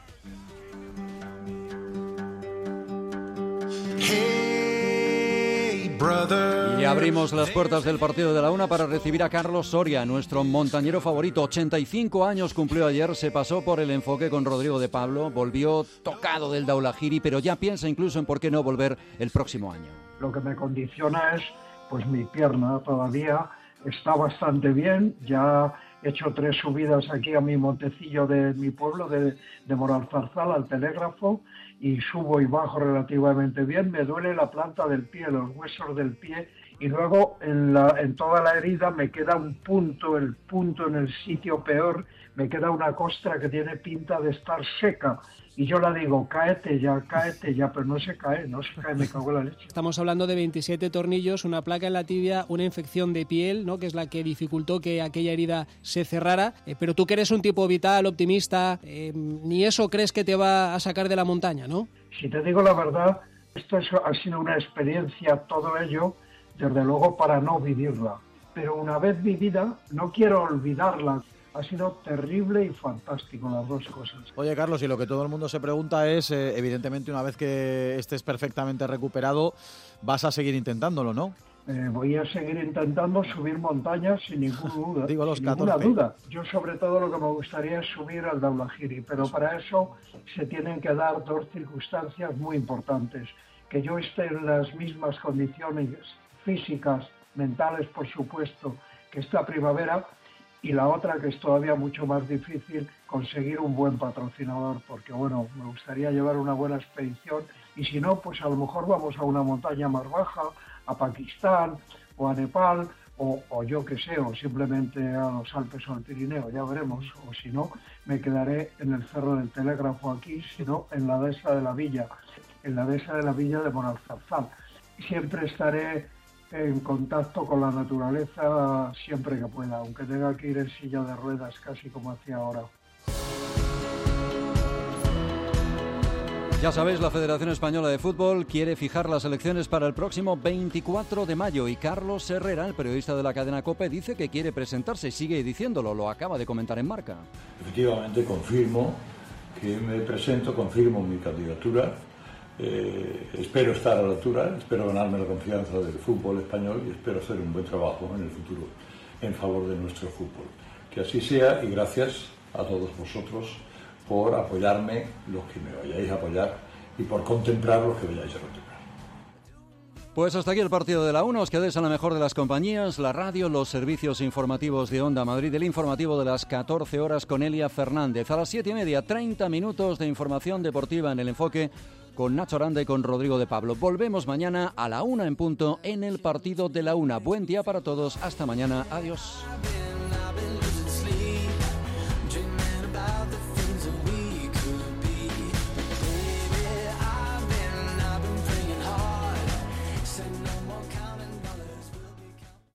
Y abrimos las puertas del partido de la una para recibir a Carlos Soria, nuestro montañero favorito. ochenta y cinco años cumplió ayer, se pasó por el enfoque con Rodrigo de Pablo, volvió tocado del Daulahiri, pero ya piensa incluso en por qué no volver el próximo año. Lo que me condiciona es pues mi pierna, todavía está bastante bien, ya he hecho tres subidas aquí a mi montecillo de mi pueblo, de, de Moralzarzal, al Telégrafo, y subo y bajo relativamente bien. Me duele la planta del pie, los huesos del pie, y luego en, la, en toda la herida me queda un punto, el punto en el sitio peor, me queda una costra que tiene pinta de estar seca. Y yo la digo, cáete ya, cáete ya, pero no se cae, no se cae, me cago en la leche. Estamos hablando de veintisiete tornillos, una placa en la tibia, una infección de piel, ¿no?, que es la que dificultó que aquella herida se cerrara. Eh, pero tú que eres un tipo vital, optimista, eh, ni eso crees que te va a sacar de la montaña, ¿no? Si te digo la verdad, esto es, ha sido una experiencia, todo ello, desde luego para no vivirla. Pero una vez vivida, no quiero olvidarla. Ha sido terrible y fantástico las dos cosas. Oye, Carlos, y lo que todo el mundo se pregunta es, eh, evidentemente, una vez que estés perfectamente recuperado, vas a seguir intentándolo, ¿no? Eh, voy a seguir intentando subir montañas sin ninguna duda. Digo los sin catorce. ninguna duda. Yo, sobre todo, lo que me gustaría es subir al Daulahiri, pero para eso se tienen que dar dos circunstancias muy importantes. Que yo esté en las mismas condiciones físicas, mentales, por supuesto, que esta primavera. Y la otra, que es todavía mucho más difícil, conseguir un buen patrocinador, porque bueno, me gustaría llevar una buena expedición, y si no, pues a lo mejor vamos a una montaña más baja, a Pakistán, o a Nepal, o, o yo que sé, o simplemente a los Alpes o al Pirineo, ya veremos, o si no, me quedaré en el Cerro del Telégrafo aquí, si no, en la dehesa de la Villa, en la dehesa de la Villa de Moralzarzal. Siempre estaré en contacto con la naturaleza siempre que pueda, aunque tenga que ir en silla de ruedas casi como hacía ahora. Ya sabéis, la Federación Española de Fútbol quiere fijar las elecciones para el próximo veinticuatro de mayo y Carlos Herrera, el periodista de la cadena COPE, dice que quiere presentarse, sigue diciéndolo, lo acaba de comentar en Marca. Efectivamente, confirmo que me presento, confirmo mi candidatura. Eh, espero estar a la altura, espero ganarme la confianza del fútbol español y espero hacer un buen trabajo en el futuro en favor de nuestro fútbol. Que así sea, y gracias a todos vosotros por apoyarme, los que me vayáis a apoyar, y por contemplar los que vayáis a contemplar. Pues hasta aquí el partido de la una. Os quedéis a la mejor de las compañías, la radio, los servicios informativos de Onda Madrid, el informativo de las catorce horas con Elia Fernández. A las siete y media, treinta minutos de información deportiva en el enfoque con Nacho Aranda y con Rodrigo de Pablo. Volvemos mañana a la una en punto en el partido de la una. Buen día para todos. Hasta mañana. Adiós.